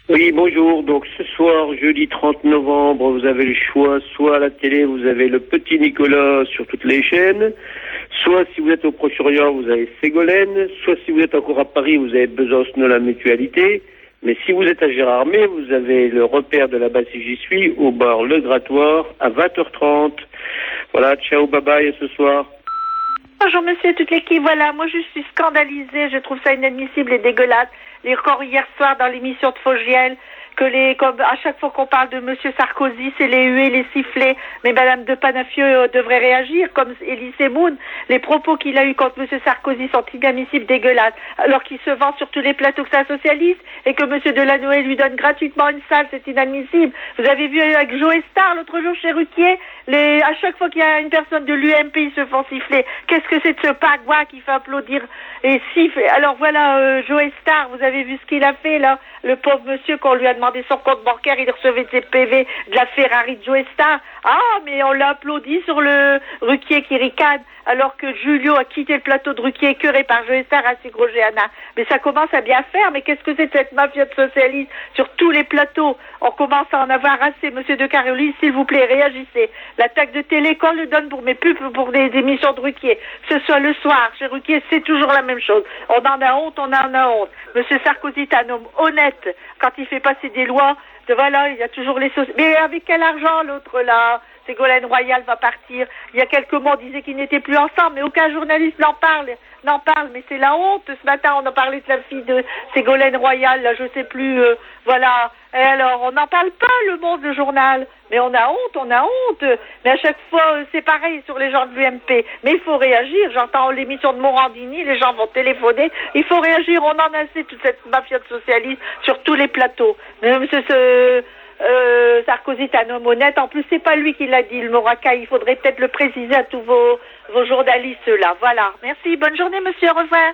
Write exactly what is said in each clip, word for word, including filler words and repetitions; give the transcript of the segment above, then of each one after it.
Oui, bonjour. Donc ce soir, jeudi trente novembre, vous avez le choix. Soit à la télé, vous avez le Petit Nicolas sur toutes les chaînes. Soit si vous êtes au Proche-Orient, vous avez Ségolène. Soit si vous êtes encore à Paris, vous avez Besancenot la Mutualité. Mais si vous êtes à Gérardmer, vous avez le repère de là-bas si j'y suis, au bar Le Grattoir, à vingt heures trente. Voilà, ciao, bye bye, à ce soir. Bonjour monsieur, toute l'équipe, voilà, moi je suis scandalisée, je trouve ça inadmissible et dégueulasse. Et encore hier soir dans l'émission de Fogiel, que les, comme à chaque fois qu'on parle de monsieur Sarkozy, c'est les huées, les sifflets, mais madame de Panafieux euh, devrait réagir, comme Elie Semoun. Les propos qu'il a eus contre monsieur Sarkozy sont inadmissibles, dégueulasses, alors qu'il se vend sur tous les plateaux que c'est un socialiste, et que monsieur Delanoë lui donne gratuitement une salle, c'est inadmissible. Vous avez vu avec Joe Star l'autre jour chez Ruquier, les, à chaque fois qu'il y a une personne de l'U M P, ils se font siffler. Qu'est-ce que c'est de ce pagua qui fait applaudir et siffle? Alors voilà, euh, Joe Star, vous avez vu ce qu'il a fait là, le pauvre monsieur, qu'on lui a demandé son compte bancaire, il recevait de ses P V de la Ferrari de Joe Star. Ah, mais on l'a applaudi sur le Ruquier qui ricane, alors que Julio a quitté le plateau de Ruquier écœuré par Joe Star à Sigro-Géana. Mais ça commence à bien faire, mais qu'est-ce que c'est de cette mafia de socialistes sur tous les plateaux? On commence à en avoir assez, monsieur de Caroli, s'il vous plaît, réagissez. La taxe de télé, qu'on le donne pour mes pubs, pour des émissions de Ruquier, que ce soit le soir, chez Ruquier, c'est toujours la même chose. On en a honte, on en a honte. Monsieur Sarkozy est un homme honnête quand il fait passer des lois. De, voilà, il y a toujours les sociétés. Mais avec quel argent l'autre là? Ségolène Royal va partir. Il y a quelques mois, on disait qu'ils n'étaient plus ensemble, mais aucun journaliste n'en parle. N'en parle, mais c'est la honte. Ce matin, on a parlé de la fille de Ségolène Royal, là, je sais plus, euh, voilà. Et alors, on n'en parle pas, le Monde, le journal. Mais on a honte, on a honte. Mais à chaque fois, euh, c'est pareil sur les gens de l'U M P. Mais il faut réagir. J'entends l'émission de Morandini, les gens vont téléphoner. Il faut réagir. On en a assez, toute cette mafia de socialistes sur tous les plateaux. Mais monsieur ce... Euh, Sarkozy est un homme honnête. En plus, c'est pas lui qui l'a dit, le Moraka. Il faudrait peut-être le préciser à tous vos, vos journalistes là. Voilà. Merci. Bonne journée, monsieur. Au revoir.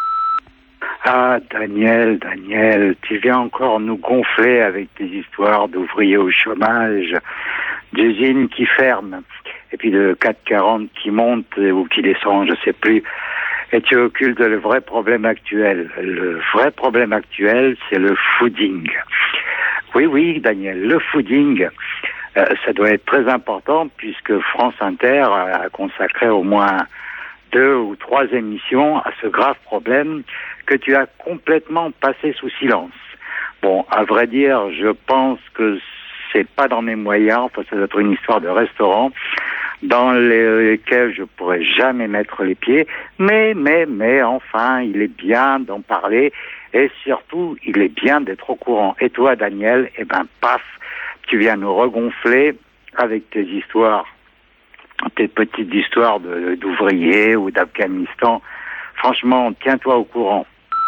Ah, Daniel, Daniel, tu viens encore nous gonfler avec tes histoires d'ouvriers au chômage, d'usines qui ferment, et puis de quatre quarante qui monte ou qui descend, je sais plus. Et tu occultes le vrai problème actuel. Le vrai problème actuel, c'est le fooding. Oui, oui, Daniel, le fooding, euh, ça doit être très important puisque France Inter a consacré au moins deux ou trois émissions à ce grave problème que tu as complètement passé sous silence. Bon, à vrai dire, je pense que c'est pas dans mes moyens, enfin ça doit être une histoire de restaurant dans lesquels je pourrais jamais mettre les pieds, mais, mais, mais, enfin, il est bien d'en parler. Et surtout, il est bien d'être au courant. Et toi, Daniel, eh ben, paf, tu viens nous regonfler avec tes histoires, tes petites histoires de, d'ouvriers ou d'Afghanistan. Franchement, tiens-toi au courant.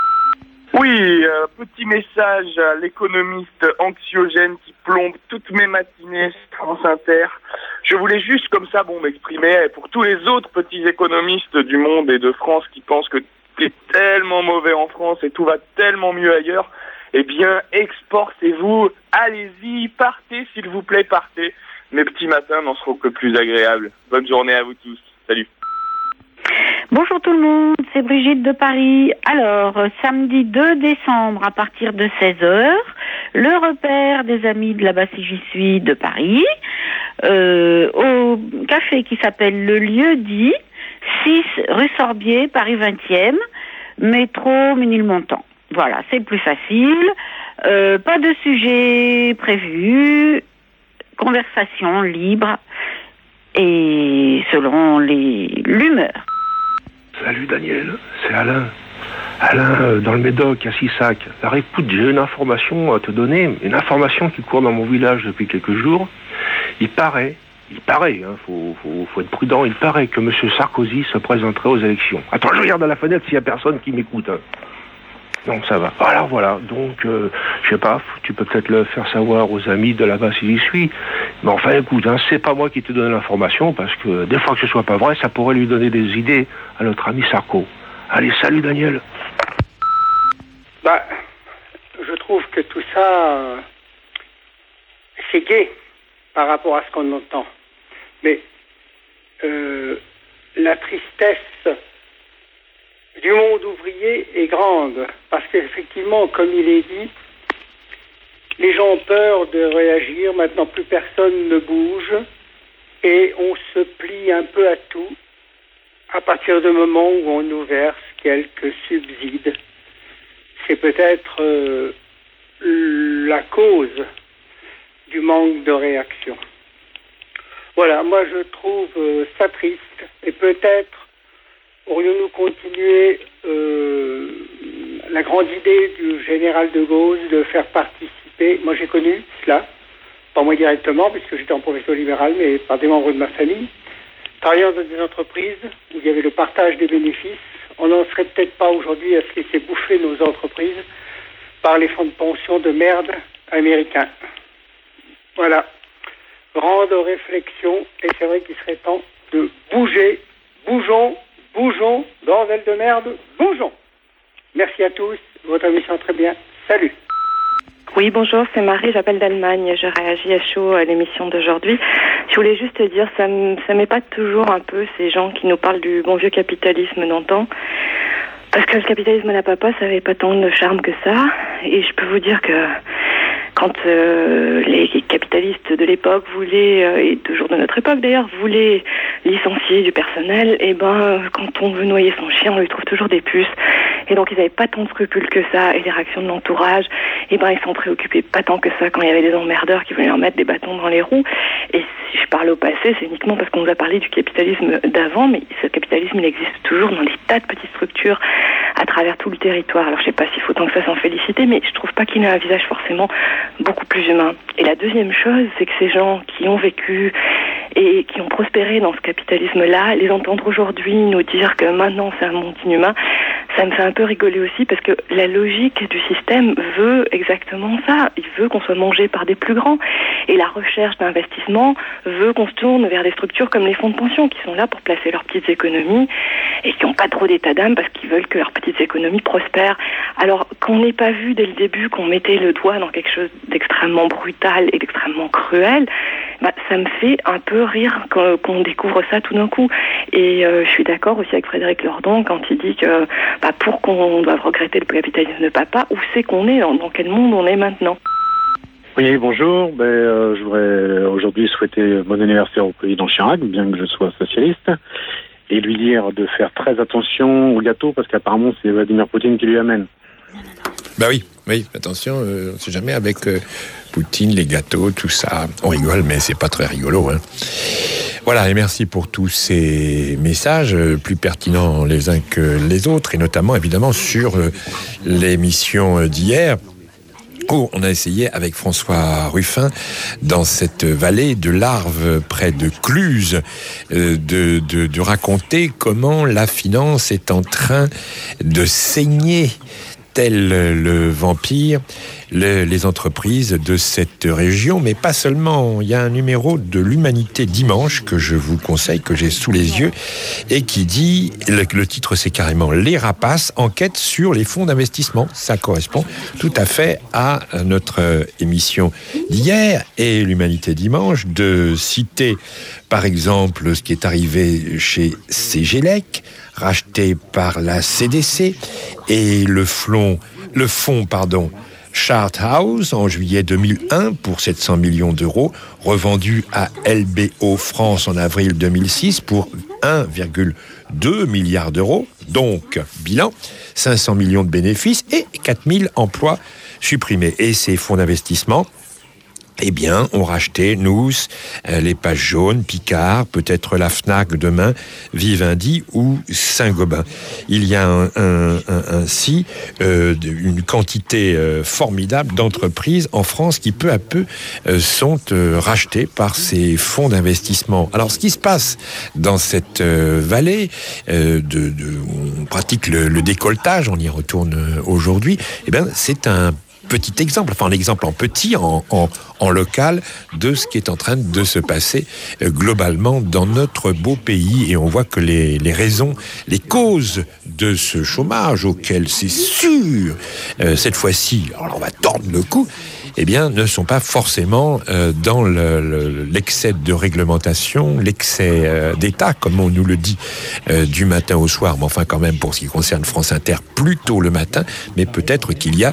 Oui, euh, petit message à l'économiste anxiogène qui plombe toutes mes matinées sur France Inter. Je voulais juste comme ça, bon, m'exprimer pour tous les autres petits économistes du monde et de France qui pensent que c'est tellement mauvais en France et tout va tellement mieux ailleurs. Eh bien, exportez-vous, allez-y, partez s'il vous plaît, partez. Mes petits matins n'en seront que plus agréables. Bonne journée à vous tous. Salut. Bonjour tout le monde, c'est Brigitte de Paris. Alors, samedi deux décembre à partir de seize heures, le repère des amis de là-bas si j'y suis de Paris, euh, au café qui s'appelle Le Lieu dit, six rue Sorbier, Paris vingtième, métro Ménilmontant. Voilà, c'est plus facile, euh, pas de sujet prévu, conversation libre et selon les l'humeur. Salut Daniel, c'est Alain. Alain, euh, dans le Médoc, à Sissac. Alors écoute, j'ai une information à te donner, une information qui court dans mon village depuis quelques jours. Il paraît, il paraît, hein, faut, faut, faut être prudent, il paraît que M. Sarkozy se présenterait aux élections. Attends, je regarde à la fenêtre s'il y a personne qui m'écoute. Hein. Donc ça va. Alors voilà, donc, euh, je sais pas, tu peux peut-être le faire savoir aux amis de là-bas si j'y suis. Mais enfin écoute, hein, c'est pas moi qui te donne l'information, parce que des fois que ce soit pas vrai, ça pourrait lui donner des idées à notre ami Sarko. Allez, salut Daniel. Bah, je trouve que tout ça, euh, c'est gai par rapport à ce qu'on entend. Mais euh, la tristesse du monde ouvrier est grande, parce qu'effectivement, comme il est dit, Les gens ont peur de réagir. Maintenant, plus personne ne bouge. Et on se plie un peu à tout à partir du moment où on nous verse quelques subsides. C'est peut-être euh, la cause du manque de réaction. Voilà, moi je trouve euh, ça triste. Et peut-être aurions-nous continué euh, la grande idée du général de Gaulle de faire participer, moi j'ai connu cela, pas moi directement, puisque j'étais en profession libérale, mais par des membres de ma famille, travaillant dans des entreprises où il y avait le partage des bénéfices. On n'en serait peut-être pas aujourd'hui à se laisser bouffer nos entreprises par les fonds de pension de merde américains. Voilà. Grande réflexion, et c'est vrai qu'il serait temps de bouger. Bougeons, bougeons, bordel de merde, bougeons. Merci à tous, votre émission très bien. Salut. Oui, bonjour, c'est Marie, j'appelle d'Allemagne. Je réagis à chaud à l'émission d'aujourd'hui. Je voulais juste dire, ça, m- ça m'épate toujours un peu ces gens qui nous parlent du bon vieux capitalisme d'antan. Parce que le capitalisme à la papa, ça n'avait pas tant de charme que ça. Et je peux vous dire que quand euh, les capitalistes de l'époque voulaient, euh, et toujours de notre époque d'ailleurs, voulaient licencier du personnel, et ben quand on veut noyer son chien, on lui trouve toujours des puces. Et donc ils n'avaient pas tant de scrupules que ça, et les réactions de l'entourage, et ben ils s'en préoccupaient pas tant que ça quand il y avait des emmerdeurs qui voulaient leur mettre des bâtons dans les roues. Et si je parle au passé, c'est uniquement parce qu'on nous a parlé du capitalisme d'avant, mais ce capitalisme il existe toujours dans des tas de petites structures à travers tout le territoire. Alors je sais pas s'il faut tant que ça s'en féliciter, mais je trouve pas qu'il ait un visage forcément beaucoup plus humain. Et la deuxième chose, c'est que ces gens qui ont vécu et qui ont prospéré dans ce capitalisme-là, les entendre aujourd'hui nous dire que maintenant c'est un monde inhumain, ça me fait un peu rigoler aussi parce que la logique du système veut exactement ça. Il veut qu'on soit mangé par des plus grands. Et la recherche d'investissement veut qu'on se tourne vers des structures comme les fonds de pension qui sont là pour placer leurs petites économies et qui n'ont pas trop d'état d'âme parce qu'ils veulent que leurs petites économies prospèrent. Alors qu'on n'ait pas vu dès le début qu'on mettait le doigt dans quelque chose d'extrêmement brutal et d'extrêmement cruel, bah, ça me fait un peu rire qu'on découvre ça tout d'un coup. Et euh, je suis d'accord aussi avec Frédéric Lordon quand il dit que bah, pour qu'on doive regretter le capitalisme de papa, où c'est qu'on est, dans, dans quel monde on est maintenant? Oui, bonjour. Ben, euh, je voudrais aujourd'hui souhaiter bon anniversaire au président Chirac, bien que je sois socialiste, et lui dire de faire très attention au gâteau, parce qu'apparemment c'est Vladimir Poutine qui lui amène. Bah oui, oui, attention, euh, on ne sait jamais avec euh, Poutine, les gâteaux, tout ça. On rigole, mais c'est pas très rigolo, hein. Voilà, et merci pour tous ces messages, euh, plus pertinents les uns que les autres, et notamment, évidemment, sur euh, l'émission d'hier, où on a essayé, avec François Ruffin, dans cette vallée de l'Arve, près de Cluse, euh, de, de, de raconter comment la finance est en train de saigner tel le vampire, le, les entreprises de cette région, mais pas seulement. Il y a un numéro de l'Humanité dimanche que je vous conseille, que j'ai sous les yeux, et qui dit, le, le titre c'est carrément « Les rapaces enquêtent sur les fonds d'investissement ». Ça correspond tout à fait à notre émission d'hier, et l'Humanité dimanche, de citer par exemple ce qui est arrivé chez Cegelec, racheté par la C D C, et le fonds, le fonds, pardon, Charthouse en juillet deux mille un pour sept cents millions d'euros, revendu à L B O France en avril deux mille six pour un virgule deux milliard d'euros, donc bilan, cinq cents millions de bénéfices et quatre mille emplois supprimés. Et ces fonds d'investissement, eh bien, ont racheté Nous, euh, les Pages Jaunes, Picard, peut-être la Fnac demain, Vivendi ou Saint-Gobain. Il y a un, un, un, ainsi euh, une quantité euh, formidable d'entreprises en France qui peu à peu euh, sont euh, rachetées par ces fonds d'investissement. Alors, ce qui se passe dans cette euh, vallée, euh, de, de, on pratique le, le décolletage, on y retourne euh, aujourd'hui, eh bien, c'est un petit exemple, enfin un exemple en petit, en, en, en local, de ce qui est en train de se passer euh, globalement dans notre beau pays. Et on voit que les, les raisons, les causes de ce chômage, auquel c'est sûr, euh, cette fois-ci, alors on va tordre le cou, eh bien, ne sont pas forcément euh, dans le, le, l'excès de réglementation, l'excès euh, d'État, comme on nous le dit euh, du matin au soir, mais enfin quand même pour ce qui concerne France Inter, plutôt le matin, mais peut-être qu'il y a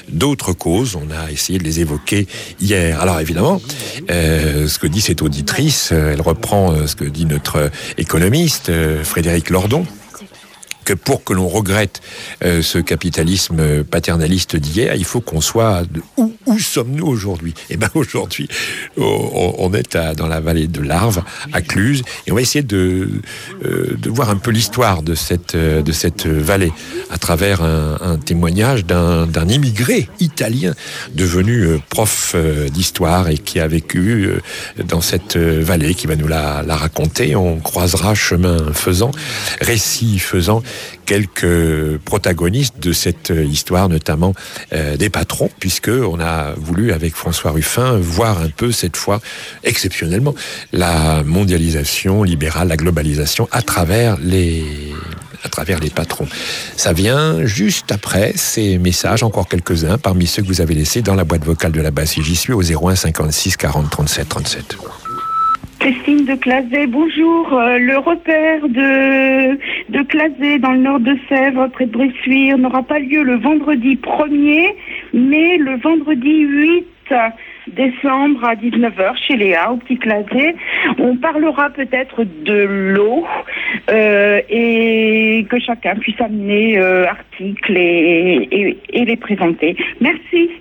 d'autres causes. On a essayé de les évoquer hier. Alors évidemment, euh, ce que dit cette auditrice, euh, elle reprend euh, ce que dit notre économiste euh, Frédéric Lordon, que pour que l'on regrette euh, ce capitalisme paternaliste d'hier, il faut qu'on soit... De, où, où sommes-nous aujourd'hui ? Eh bien aujourd'hui, on, on est à, dans la vallée de l'Arve, à Cluses, et on va essayer de, euh, de voir un peu l'histoire de cette, euh, de cette vallée à travers un, un témoignage d'un, d'un immigré italien devenu euh, prof euh, d'histoire et qui a vécu euh, dans cette euh, vallée, qui va nous la, la raconter. On croisera chemin faisant, récit faisant, quelques protagonistes de cette histoire, notamment euh, des patrons, puisque on a voulu, avec François Ruffin, voir un peu, cette fois, exceptionnellement, la mondialisation libérale, la globalisation à travers les, à travers les patrons. Ça vient juste après ces messages, encore quelques-uns, parmi ceux que vous avez laissés dans la boîte vocale de la Basse. J'y suis au zéro un cinquante-six quarante trente-sept trente-sept. Christine de Clazet, bonjour. Euh, le repère de, de Clazet dans le nord de Sèvres, près de Bressuire, n'aura pas lieu le vendredi premier, mais le vendredi huit décembre à dix-neuf heures chez Léa, au Petit Clazet. On parlera peut-être de l'eau euh, et que chacun puisse amener euh, articles et, et, et les présenter. Merci.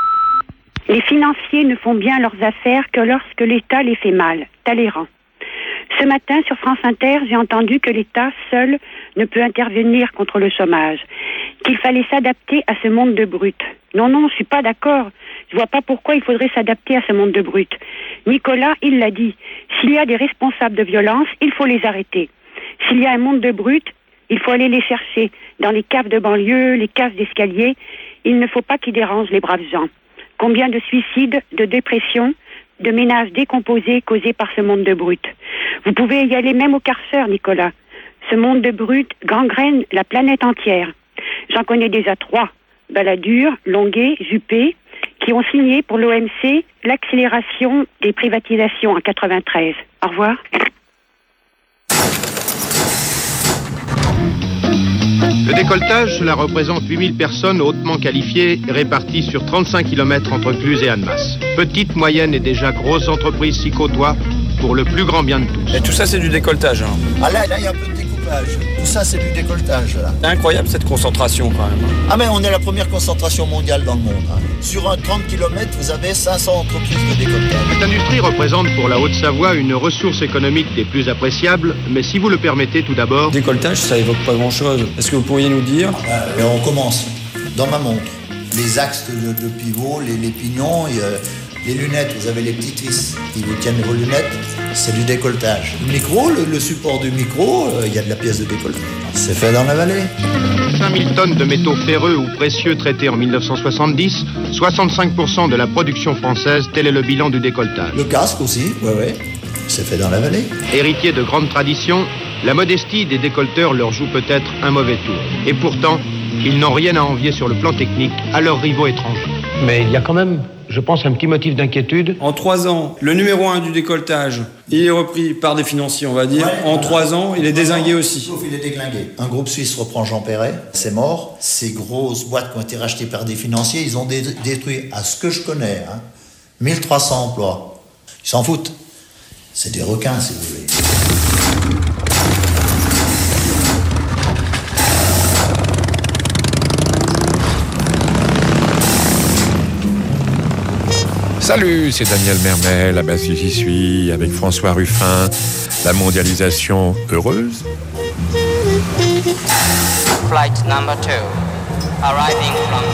Les financiers ne font bien leurs affaires que lorsque l'État les fait mal. Talleyrand. Ce matin, sur France Inter, j'ai entendu que l'État seul ne peut intervenir contre le chômage, qu'il fallait s'adapter à ce monde de brutes. Non, non, je suis pas d'accord. Je vois pas pourquoi il faudrait s'adapter à ce monde de brutes. Nicolas, il l'a dit. S'il y a des responsables de violence, il faut les arrêter. S'il y a un monde de brutes, il faut aller les chercher dans les caves de banlieue, les caves d'escalier. Il ne faut pas qu'ils dérangent les braves gens. Combien de suicides, de dépressions, de ménages décomposés causés par ce monde de brutes. Vous pouvez y aller même au Carceur, Nicolas. Ce monde de brutes gangrène la planète entière. J'en connais déjà trois, Balladur, Longuet, Juppé, qui ont signé pour l'O M C l'accélération des privatisations en quatre-vingt-treize. Au revoir. Le décolletage, cela représente huit mille personnes hautement qualifiées, réparties sur trente-cinq kilomètres entre Cluses et Annemasse. Petites, moyennes et déjà grosses entreprises s'y côtoient pour le plus grand bien de tous. Et tout ça, c'est du décolletage. Hein. Ah là, là, il y a un peu de découpage. Tout ça, c'est du décolletage. Là. C'est incroyable cette concentration quand même. Ah mais on est la première concentration mondiale dans le monde. Hein. Sur un trente kilomètres, vous avez cinq cents entreprises de décolletage. Cette industrie représente pour la Haute-Savoie une ressource économique des plus appréciables, mais si vous le permettez tout d'abord... Décolletage, ça évoque pas grand-chose. Est-ce que vous pourriez nous dire ah, ben, on commence dans ma montre. Les axes de, de pivot, les, les pignons, et, euh, les lunettes, vous avez les petites vis qui vous tiennent vos lunettes, c'est du décolletage. Le micro, le, le support du micro, il euh, y a de la pièce de décolletage. C'est fait dans la vallée. cinq mille tonnes de métaux ferreux ou précieux traités en mille neuf cent soixante-dix, soixante-cinq pour cent de la production française, tel est le bilan du décolletage. Le casque aussi, ouais, ouais, c'est fait dans la vallée. Héritiers de grandes traditions, la modestie des décolleteurs leur joue peut-être un mauvais tour. Et pourtant, ils n'ont rien à envier sur le plan technique à leurs rivaux étrangers. Mais il y a quand même, je pense, un petit motif d'inquiétude. En trois ans, le numéro un du décolletage, il est repris par des financiers, on va dire. Ouais, en trois voilà. ans, il est dézingué aussi. Sauf il est déglingué. Un groupe suisse reprend Jean Perret, c'est mort. Ces grosses boîtes qui ont été rachetées par des financiers, ils ont dé- détruit, à ce que je connais, hein, mille trois cents emplois. Ils s'en foutent. C'est des requins, si vous voulez. Salut, c'est Daniel Mermel, à Basse j'y suis, avec François Ruffin. La mondialisation heureuse. Flight number two, arriving from...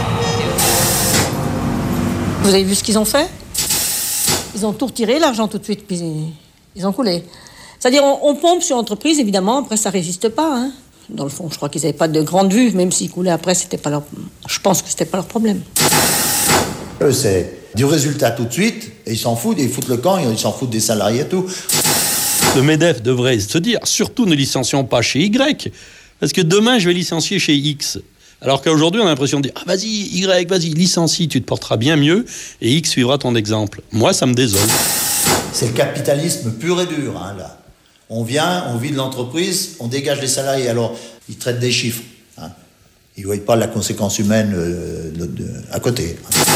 Vous avez vu ce qu'ils ont fait ? Ils ont tout retiré, l'argent tout de suite, puis ils ont coulé. C'est-à-dire, on, on pompe sur l'entreprise, évidemment, après ça résiste pas. Hein. Dans le fond, je crois qu'ils n'avaient pas de grande vue, même s'ils coulaient après, c'était pas leur... je pense que c'était pas leur problème. Eux, c'est du résultat tout de suite, et ils s'en foutent, ils foutent le camp, ils s'en foutent des salariés et tout. Le MEDEF devrait se dire, surtout ne licencions pas chez Y, parce que demain, je vais licencier chez X. Alors qu'aujourd'hui, on a l'impression de dire, ah vas-y, Y, vas-y, licencie, tu te porteras bien mieux, et X suivra ton exemple. Moi, ça me désole. C'est le capitalisme pur et dur, hein, là. On vient, on vit de l'entreprise, on dégage les salariés. Alors, ils traitent des chiffres. Hein. Ils ne voient pas la conséquence humaine euh, de, de, à côté.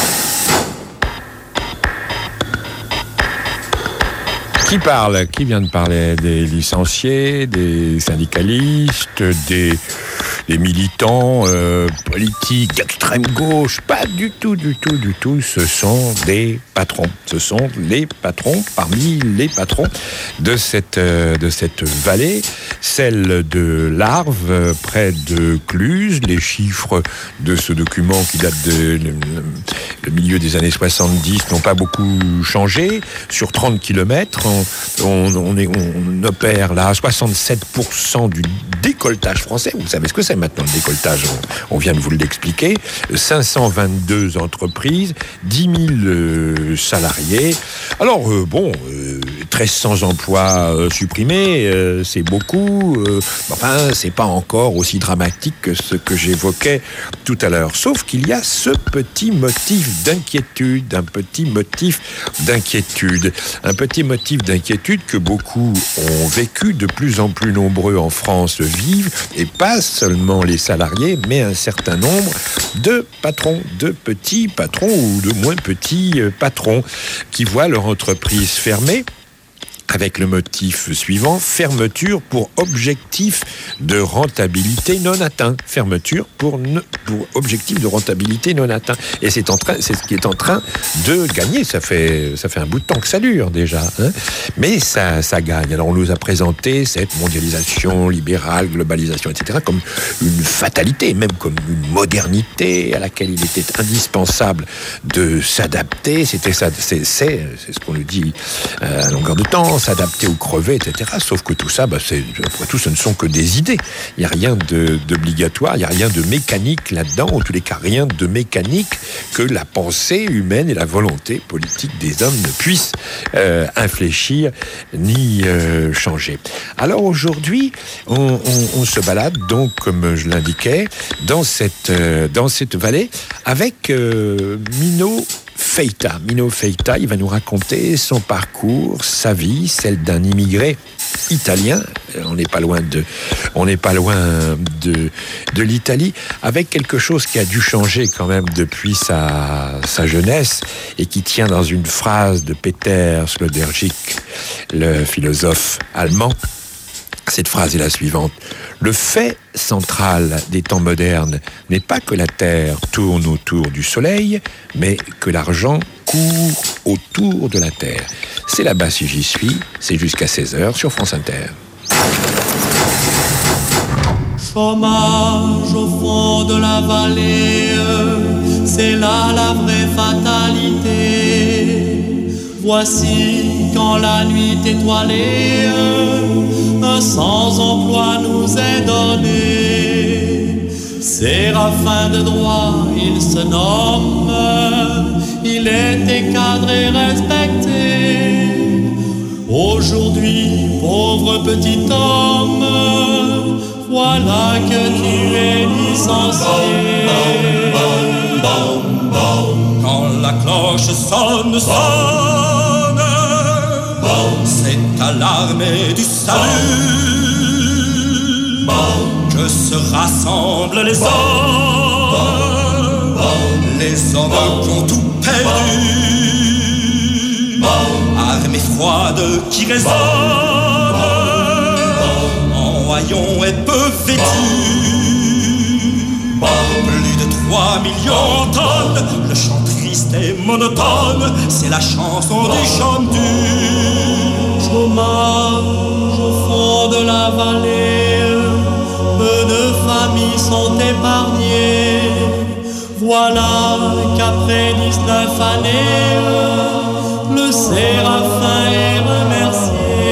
Qui parle? Qui vient de parler? Des licenciés, des syndicalistes, des, des militants euh, politiques d'extrême gauche? Pas du tout, du tout, du tout. Ce sont des patrons. Ce sont les patrons, parmi les patrons de cette, euh, de cette vallée, celle de l'Arve, euh, près de Cluses. Les chiffres de ce document qui date de le, le milieu des années soixante-dix n'ont pas beaucoup changé. Sur trente kilomètres, on, on, on, est, on opère là soixante-sept pour cent du décolletage français. Vous savez ce que c'est maintenant, le décolletage, on, on vient de vous l'expliquer. cinq cent vingt-deux entreprises, dix mille euh, salariés. Alors, euh, bon, euh, mille trois cents emplois euh, supprimés, euh, c'est beaucoup. Euh, enfin, c'est pas encore aussi dramatique que ce que j'évoquais tout à l'heure. Sauf qu'il y a ce petit motif d'inquiétude, un petit motif d'inquiétude. Un petit motif d'inquiétude que beaucoup ont vécu, de plus en plus nombreux en France vivent, et pas seulement les salariés, mais un certain nombre de patrons, de petits patrons ou de moins petits patrons qui voient leur entreprise fermée, avec le motif suivant: fermeture pour objectif de rentabilité non atteint. Fermeture pour, ne, pour objectif de rentabilité non atteint. Et c'est, en train, c'est ce qui est en train de gagner. Ça fait, ça fait un bout de temps que ça dure déjà. Hein, mais ça, ça gagne. Alors on nous a présenté cette mondialisation libérale, globalisation, et cetera comme une fatalité, même comme une modernité à laquelle il était indispensable de s'adapter. C'était ça, c'est, c'est, c'est ce qu'on nous dit à longueur de temps. S'adapter ou crever, et cetera. Sauf que tout ça, bah, c'est, après tout, ce ne sont que des idées. Il n'y a rien de, d'obligatoire, il n'y a rien de mécanique là-dedans, en tous les cas, rien de mécanique que la pensée humaine et la volonté politique des hommes ne puissent euh, infléchir ni euh, changer. Alors aujourd'hui, on, on, on se balade, donc, comme je l'indiquais, dans cette, euh, dans cette vallée avec euh, Mino Feita. Mino Feita, il va nous raconter son parcours, sa vie, celle d'un immigré italien. On n'est pas loin de, on n'est pas loin de, de l'Italie, avec quelque chose qui a dû changer quand même depuis sa, sa jeunesse et qui tient dans une phrase de Peter Sloterdijk, le philosophe allemand. Cette phrase est la suivante: le fait central des temps modernes n'est pas que la Terre tourne autour du Soleil, mais que l'argent court autour de la Terre. C'est là-bas si j'y suis, c'est jusqu'à seize heures sur France Inter. Chômage au fond de la vallée, c'est là la vraie fatalité. Voici quand la nuit étoilée, un sans-emploi nous est donné. Séraphin de droit, il se nomme, il était cadré, respecté. Aujourd'hui, pauvre petit homme, voilà que tu es licencié. Quand la cloche sonne, sonne, c'est à l'armée du salut que se rassemblent les hommes, les hommes qui ont tout perdu. Armée froide qui résonne en haillons et peu vêtus. Plus de trois millions en tonnes, le chant triste et monotone, c'est la chanson du chantu. Chômage au fond de la vallée, peu de familles sont épargnées. Voilà qu'après dix-neuf années, le Séraphin est remercié.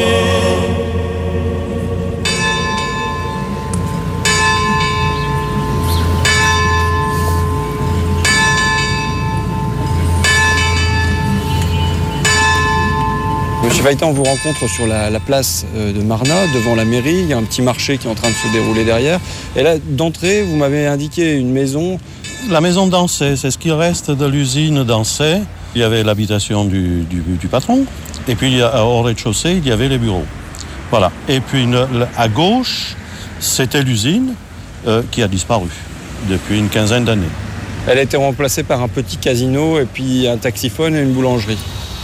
Monsieur Feita, on vous rencontre sur la, la place de Marna, devant la mairie. Il y a un petit marché qui est en train de se dérouler derrière. Et là, d'entrée, vous m'avez indiqué une maison. La maison d'Ancet, c'est ce qui reste de l'usine d'Ancet. Il y avait l'habitation du, du, du patron. Et puis, au rez-de-chaussée, il y avait les bureaux. Voilà. Et puis, à gauche, c'était l'usine euh, qui a disparu. depuis une quinzaine d'années. Elle a été remplacée par un petit casino et puis un taxiphone et une boulangerie.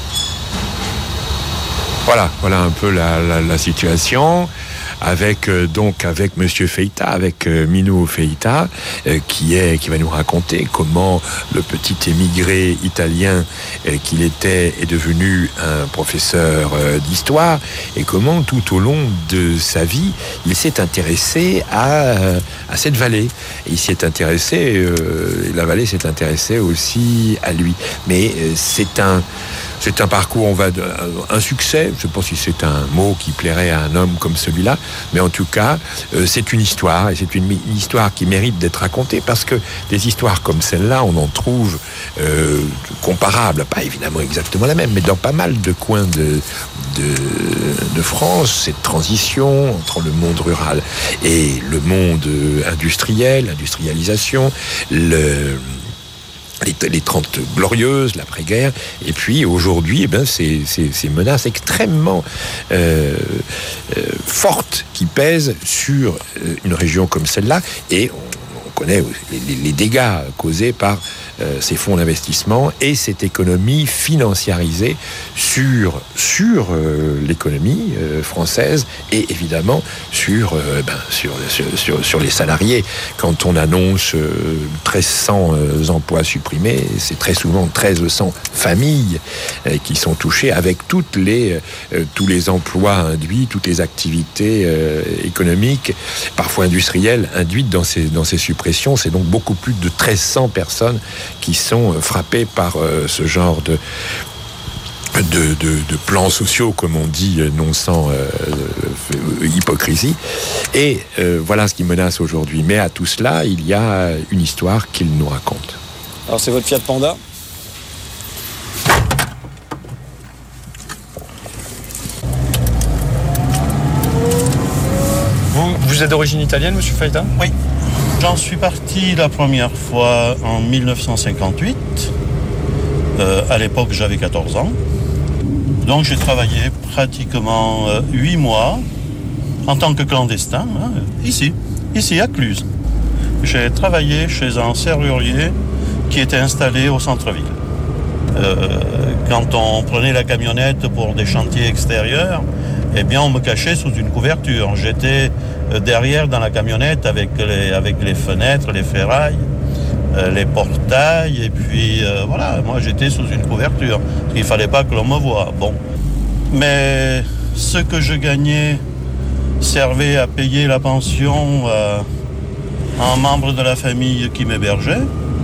Voilà, voilà un peu la, la, la situation. Avec euh, donc avec Monsieur Feita, avec euh, Mino Feita, euh, qui est qui va nous raconter comment le petit émigré italien euh, qu'il était est devenu un professeur euh, d'histoire et comment tout au long de sa vie il s'est intéressé à euh, à cette vallée. Et il s'est intéressé, euh, la vallée s'est intéressée aussi à lui. Mais euh, c'est un C'est un parcours, on va un succès. Je ne sais pas si c'est un mot qui plairait à un homme comme celui-là, mais en tout cas, euh, c'est une histoire et c'est une, une histoire qui mérite d'être racontée parce que des histoires comme celle-là, on en trouve euh, comparables, pas évidemment exactement la même, mais dans pas mal de coins de de, de France, cette transition entre le monde rural et le monde industriel, l'industrialisation, le Les, les trente glorieuses, l'après-guerre, et puis aujourd'hui, eh ben, c'est, c'est, ces menaces extrêmement euh, euh, fortes qui pèsent sur euh, une région comme celle-là, et on, on connaît les, les, les dégâts causés par euh, ces fonds d'investissement et cette économie financiarisée sur, sur euh, l'économie euh, française et évidemment sur, euh, ben, sur, sur, sur, sur les salariés. Quand on annonce euh, mille trois cents euh, emplois supprimés, c'est très souvent mille trois cents familles euh, qui sont touchées avec toutes les, euh, tous les emplois induits, toutes les activités euh, économiques, parfois industrielles, induites dans ces, dans ces suppressions. C'est donc beaucoup plus de mille trois cents personnes qui sont frappées par euh, ce genre de De, de, de plans sociaux, comme on dit, non sans euh, euh, hypocrisie. Et euh, voilà ce qui menace aujourd'hui. Mais à tout cela, il y a une histoire qu'il nous raconte. Alors c'est votre Fiat Panda ? Vous, vous êtes d'origine italienne, monsieur Feita ? Oui. J'en suis parti la première fois en dix-neuf cent cinquante-huit. Euh, à l'époque, j'avais quatorze ans. Donc j'ai travaillé pratiquement huit euh, mois en tant que clandestin, hein, ici, ici à Cluse. J'ai travaillé chez un serrurier qui était installé au centre-ville. Euh, quand on prenait la camionnette pour des chantiers extérieurs, eh bien on me cachait sous une couverture. J'étais derrière dans la camionnette avec les, avec les fenêtres, les ferrailles, euh, les portails, et puis euh, voilà, moi j'étais sous une couverture. Il ne fallait pas que l'on me voie. Bon. Mais ce que je gagnais servait à payer la pension euh, à un membre de la famille qui m'hébergeait.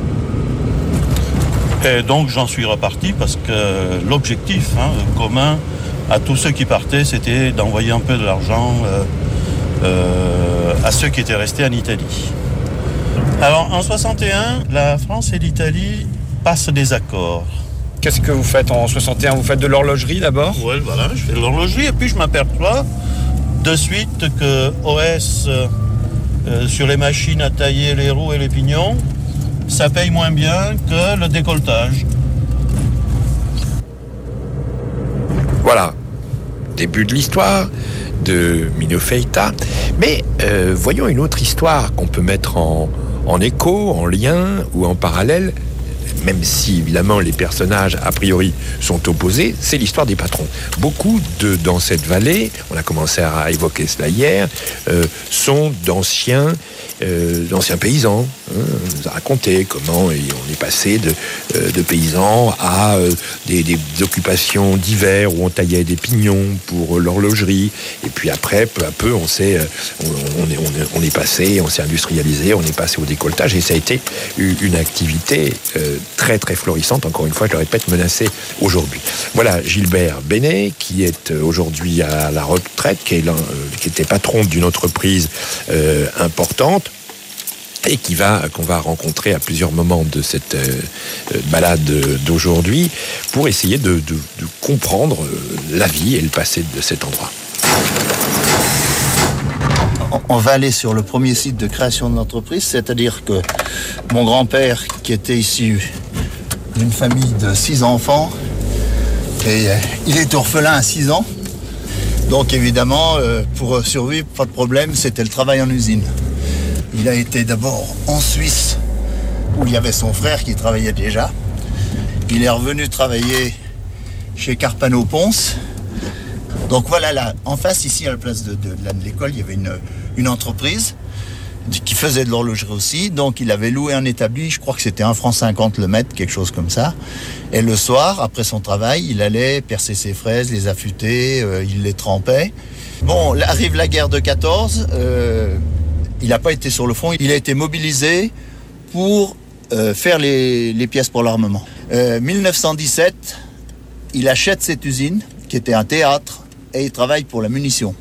Et donc j'en suis reparti parce que l'objectif hein, commun à tous ceux qui partaient, c'était d'envoyer un peu de l'argent euh, euh, à ceux qui étaient restés en Italie. Alors en soixante et un, la France et l'Italie passent des accords. Qu'est-ce que vous faites en soixante et un ? Vous faites de l'horlogerie d'abord ? Oui, voilà, je fais de l'horlogerie et puis je m'aperçois de suite que O S euh, sur les machines à tailler les roues et les pignons, ça paye moins bien que le décolletage. Voilà, début de l'histoire de Mino Feita. Mais euh, voyons une autre histoire qu'on peut mettre en, en écho, en lien ou en parallèle, même si évidemment les personnages a priori sont opposés, c'est l'histoire des patrons. Beaucoup de dans cette vallée, on a commencé à évoquer cela hier, euh, sont d'anciens euh, d'anciens paysans. Hein, on nous a raconté comment on est passé de, euh, de paysans à euh, des, des occupations d'hiver où on taillait des pignons pour l'horlogerie, et puis après, peu à peu, on s'est, on, on, est, on, est, on est passé, on s'est industrialisé, on est passé au décolletage, et ça a été une activité euh, très très florissante, encore une fois, je le répète, menacée aujourd'hui. Voilà Gilbert Bénet, qui est aujourd'hui à la retraite, qui, est là, euh, qui était patron d'une entreprise euh, importante, et qui va, qu'on va rencontrer à plusieurs moments de cette euh, balade d'aujourd'hui, pour essayer de, de, de comprendre la vie et le passé de cet endroit. On va aller sur le premier site de création de l'entreprise, c'est-à-dire que mon grand-père, qui était issu d'une famille de six enfants, et il est orphelin à six ans. Donc évidemment, pour survivre, pas de problème, c'était le travail en usine. Il a été d'abord en Suisse, où il y avait son frère qui travaillait déjà. Il est revenu travailler chez Carpano Ponce. Donc voilà, là, en face, ici, à la place de, de, de l'école, il y avait une, une entreprise qui faisait de l'horlogerie aussi. Donc il avait loué un établi, je crois que c'était un franc cinquante le mètre, quelque chose comme ça. Et le soir, après son travail, il allait percer ses fraises, les affûter, euh, il les trempait. Bon, arrive la guerre de quatorze, euh, il n'a pas été sur le front, il a été mobilisé pour euh, faire les, les pièces pour l'armement. Euh, mille neuf cent dix-sept, il achète cette usine, qui était un théâtre, et il travaille pour la munition.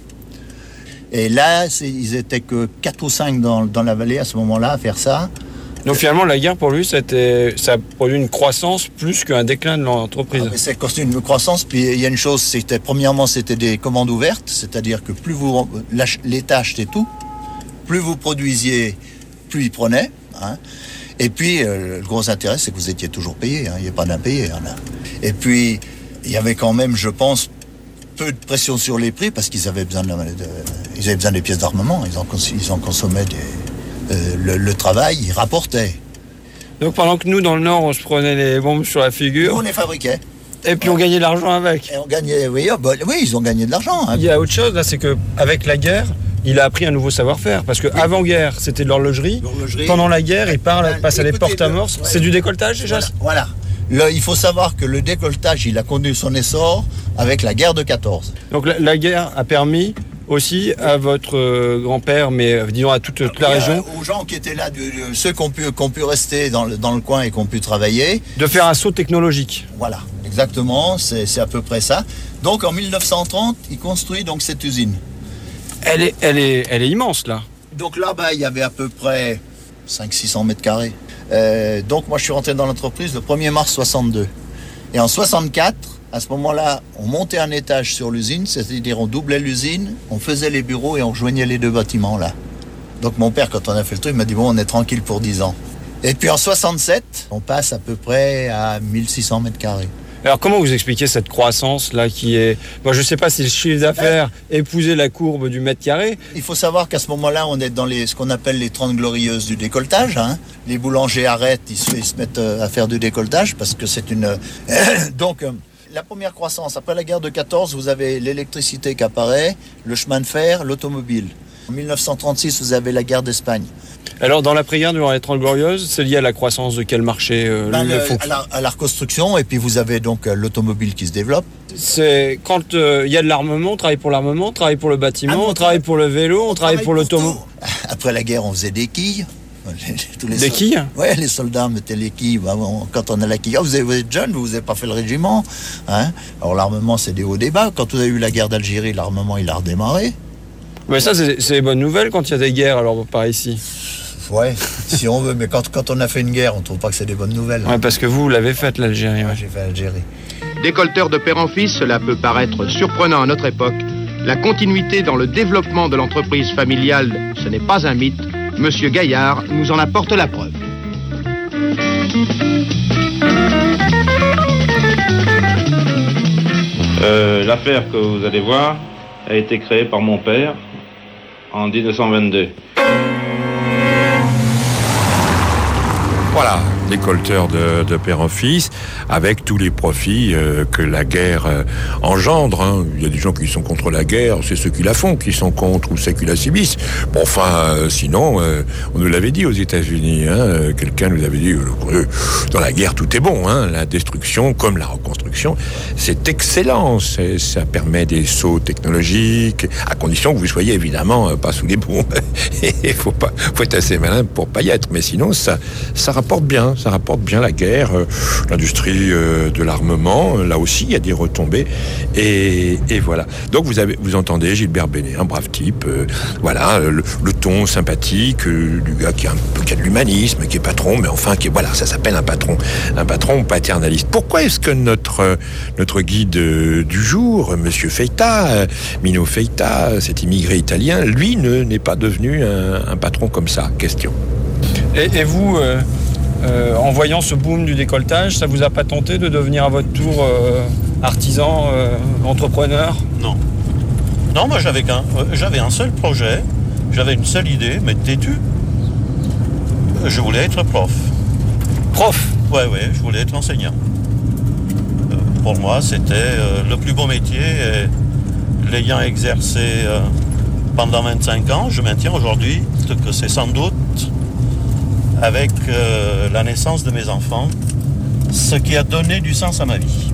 Et là, c'est, ils étaient que quatre ou cinq dans, dans la vallée à ce moment-là à faire ça. Donc finalement, la guerre pour lui, c'était, ça a produit une croissance plus qu'un déclin de l'entreprise. Ah, mais c'est une croissance. Puis il y a une chose, c'était premièrement, c'était des commandes ouvertes, c'est-à-dire que plus vous l'État achetait tout, plus vous produisiez, plus il prenait. Hein. Et puis euh, le gros intérêt, c'est que vous étiez toujours payé. Hein. Il n'y a pas d'impayé. Hein, là. Et puis il y avait quand même, je pense, peu de pression sur les prix parce qu'ils avaient besoin de, de ils avaient besoin des pièces d'armement, ils en, ils en consommaient des, euh, le, le travail, ils rapportaient. Donc pendant que nous dans le Nord on se prenait les bombes sur la figure, nous, on les fabriquait. Et puis ouais. On gagnait de l'argent avec. Et on gagnait, oui, oh, bah, oui, ils ont gagné de l'argent. Hein. Il y a autre chose là, c'est que avec la guerre, il a appris un nouveau savoir-faire parce que oui. Avant guerre c'était de l'horlogerie. l'horlogerie. Pendant la guerre, il parle, ben, passe à les porte-amorces. Ouais. C'est du décolletage déjà. Voilà. voilà. Là, il faut savoir que le décolletage, il a connu son essor avec la guerre de quatorze. Donc la, la guerre a permis aussi à votre euh, grand-père, mais euh, disons à toute, toute la oui, région, euh, aux gens qui étaient là, de, de, ceux qui ont pu, qui ont pu rester dans le, dans le coin et qui ont pu travailler, de faire un saut technologique. Voilà, exactement, c'est, c'est à peu près ça. Donc en mille neuf cent trente, il construit donc cette usine. Elle est, elle est, elle est immense là. Donc là-bas, il y avait à peu près cinq cents à six cents mètres carrés. Euh, donc moi je suis rentré dans l'entreprise le premier mars soixante-deux. Et en soixante-quatre, à ce moment-là, on montait un étage sur l'usine, c'est-à-dire on doublait l'usine, on faisait les bureaux et on rejoignait les deux bâtiments là. Donc mon père, quand on a fait le truc, il m'a dit bon, on est tranquille pour dix ans. Et puis en soixante-sept, on passe à peu près à mille six cents mètres carrés. Alors comment vous expliquez cette croissance là qui est... Moi je ne sais pas si le chiffre d'affaires épousait la courbe du mètre carré. Il faut savoir qu'à ce moment-là, on est dans les, ce qu'on appelle les trente glorieuses du décolletage. Hein. Les boulangers arrêtent, ils se, ils se mettent à faire du décolletage parce que c'est une... Donc la première croissance, après la guerre de quatorze, vous avez l'électricité qui apparaît, le chemin de fer, l'automobile. En mille neuf cent trente-six, vous avez la guerre d'Espagne. Alors, dans l'après-guerre, durant les trente glorieuses, c'est lié à la croissance de quel marché euh, ben, le, le, à, la, à la reconstruction, et puis vous avez donc euh, l'automobile qui se développe. C'est quand il euh, y a de l'armement, on travaille pour l'armement, on travaille pour le bâtiment, ah, on, on travaille pour le vélo, on, on travaille pour l'automobile. Après la guerre, on faisait des quilles. Tous les des soldats, quilles Oui, les soldats mettaient les quilles. Bah, bon, quand on a la quille, oh, vous, vous êtes jeune, vous n'avez pas fait le régiment. Hein. Alors l'armement, c'est des hauts débats. Quand vous avez eu la guerre d'Algérie, l'armement, il a redémarré. Mais ça, c'est, c'est les bonnes nouvelles quand il y a des guerres, alors par ici. Ouais, si on veut, mais quand, quand on a fait une guerre, on ne trouve pas que c'est des bonnes nouvelles. Ouais, parce que vous l'avez faite, l'Algérie. Ouais, ouais j'ai fait l'Algérie. Décolleteur de père en fils, cela peut paraître surprenant à notre époque. La continuité dans le développement de l'entreprise familiale, ce n'est pas un mythe. Monsieur Gaillard nous en apporte la preuve. Euh, l'affaire que vous allez voir a été créée par mon père en dix-neuf cent vingt-deux. Voilà, décolleteur de, de père en fils, avec tous les profits euh, que la guerre euh, engendre. Hein. Il y a des gens qui sont contre la guerre, c'est ceux qui la font, qui sont contre ou ceux qui la subissent. Bon, enfin, euh, sinon, euh, on nous l'avait dit aux États-Unis. Hein, euh, quelqu'un nous avait dit, euh, dans la guerre, tout est bon. Hein, la destruction, comme la reconstruction, c'est excellent. C'est, ça permet des sauts technologiques, à condition que vous soyez évidemment euh, pas sous les bombes. Il faut pas, faut être assez malin pour pas y être. Mais sinon, ça, ça rapporte bien, ça rapporte bien la guerre, euh, l'industrie euh, de l'armement, euh, là aussi il y a des retombées, et, et voilà. Donc vous avez, vous entendez Gilbert Bénet, un brave type, euh, voilà, le, le ton sympathique euh, du gars qui a un peu qui a de l'humanisme, qui est patron, mais enfin qui est, voilà, ça s'appelle un patron, un patron paternaliste. Pourquoi est-ce que notre euh, notre guide euh, du jour, Monsieur Feita, euh, Mino Feita, cet immigré italien, lui ne n'est pas devenu un, un patron comme ça? Question. Et, et vous, euh, euh, en voyant ce boom du décolletage, ça vous a pas tenté de devenir à votre tour euh, artisan, euh, entrepreneur? Non. Non, moi j'avais qu'un, euh, j'avais un seul projet, j'avais une seule idée, mais têtu. Je voulais être prof. Prof? Ouais, ouais, je voulais être enseignant. Euh, pour moi, c'était euh, le plus beau métier. Et l'ayant exercé euh, pendant vingt-cinq ans, je maintiens aujourd'hui que c'est sans doute, avec euh, la naissance de mes enfants, ce qui a donné du sens à ma vie.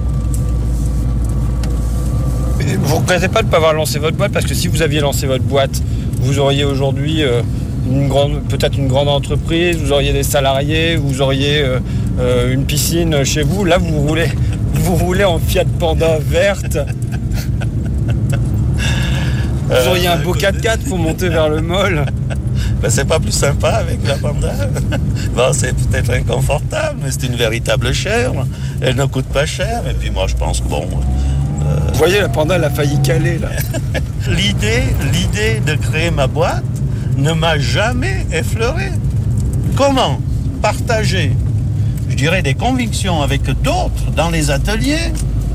Et vous ne regrettez pas de ne pas avoir lancé votre boîte? Parce que si vous aviez lancé votre boîte, vous auriez aujourd'hui euh, une grande, peut-être une grande entreprise, vous auriez des salariés, vous auriez euh, euh, une piscine chez vous. Là, vous roulez, vous roulez en Fiat Panda verte. Vous auriez un beau quatre-quatre pour monter vers le mall. Ben, c'est pas plus sympa avec la Panda. Bon, c'est peut-être inconfortable, mais c'est une véritable chair. Elle ne coûte pas cher. Et puis moi, je pense, bon... Euh... Vous voyez, la Panda, elle a failli caler, là. l'idée, l'idée de créer ma boîte ne m'a jamais effleuré. Comment partager, je dirais, des convictions avec d'autres dans les ateliers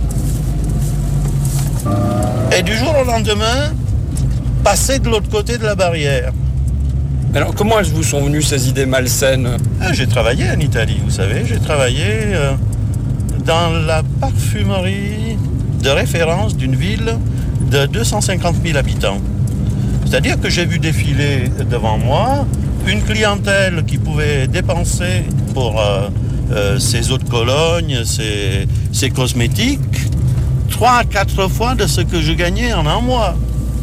et du jour au lendemain, passer de l'autre côté de la barrière. Alors, comment elles vous sont venues ces idées malsaines? Ah, j'ai travaillé en Italie, vous savez. J'ai travaillé euh, dans la parfumerie de référence d'une ville de deux cent cinquante mille habitants. C'est-à-dire que j'ai vu défiler devant moi une clientèle qui pouvait dépenser pour euh, euh, ses eaux de Cologne, ses, ses cosmétiques, trois à quatre fois de ce que je gagnais en un mois.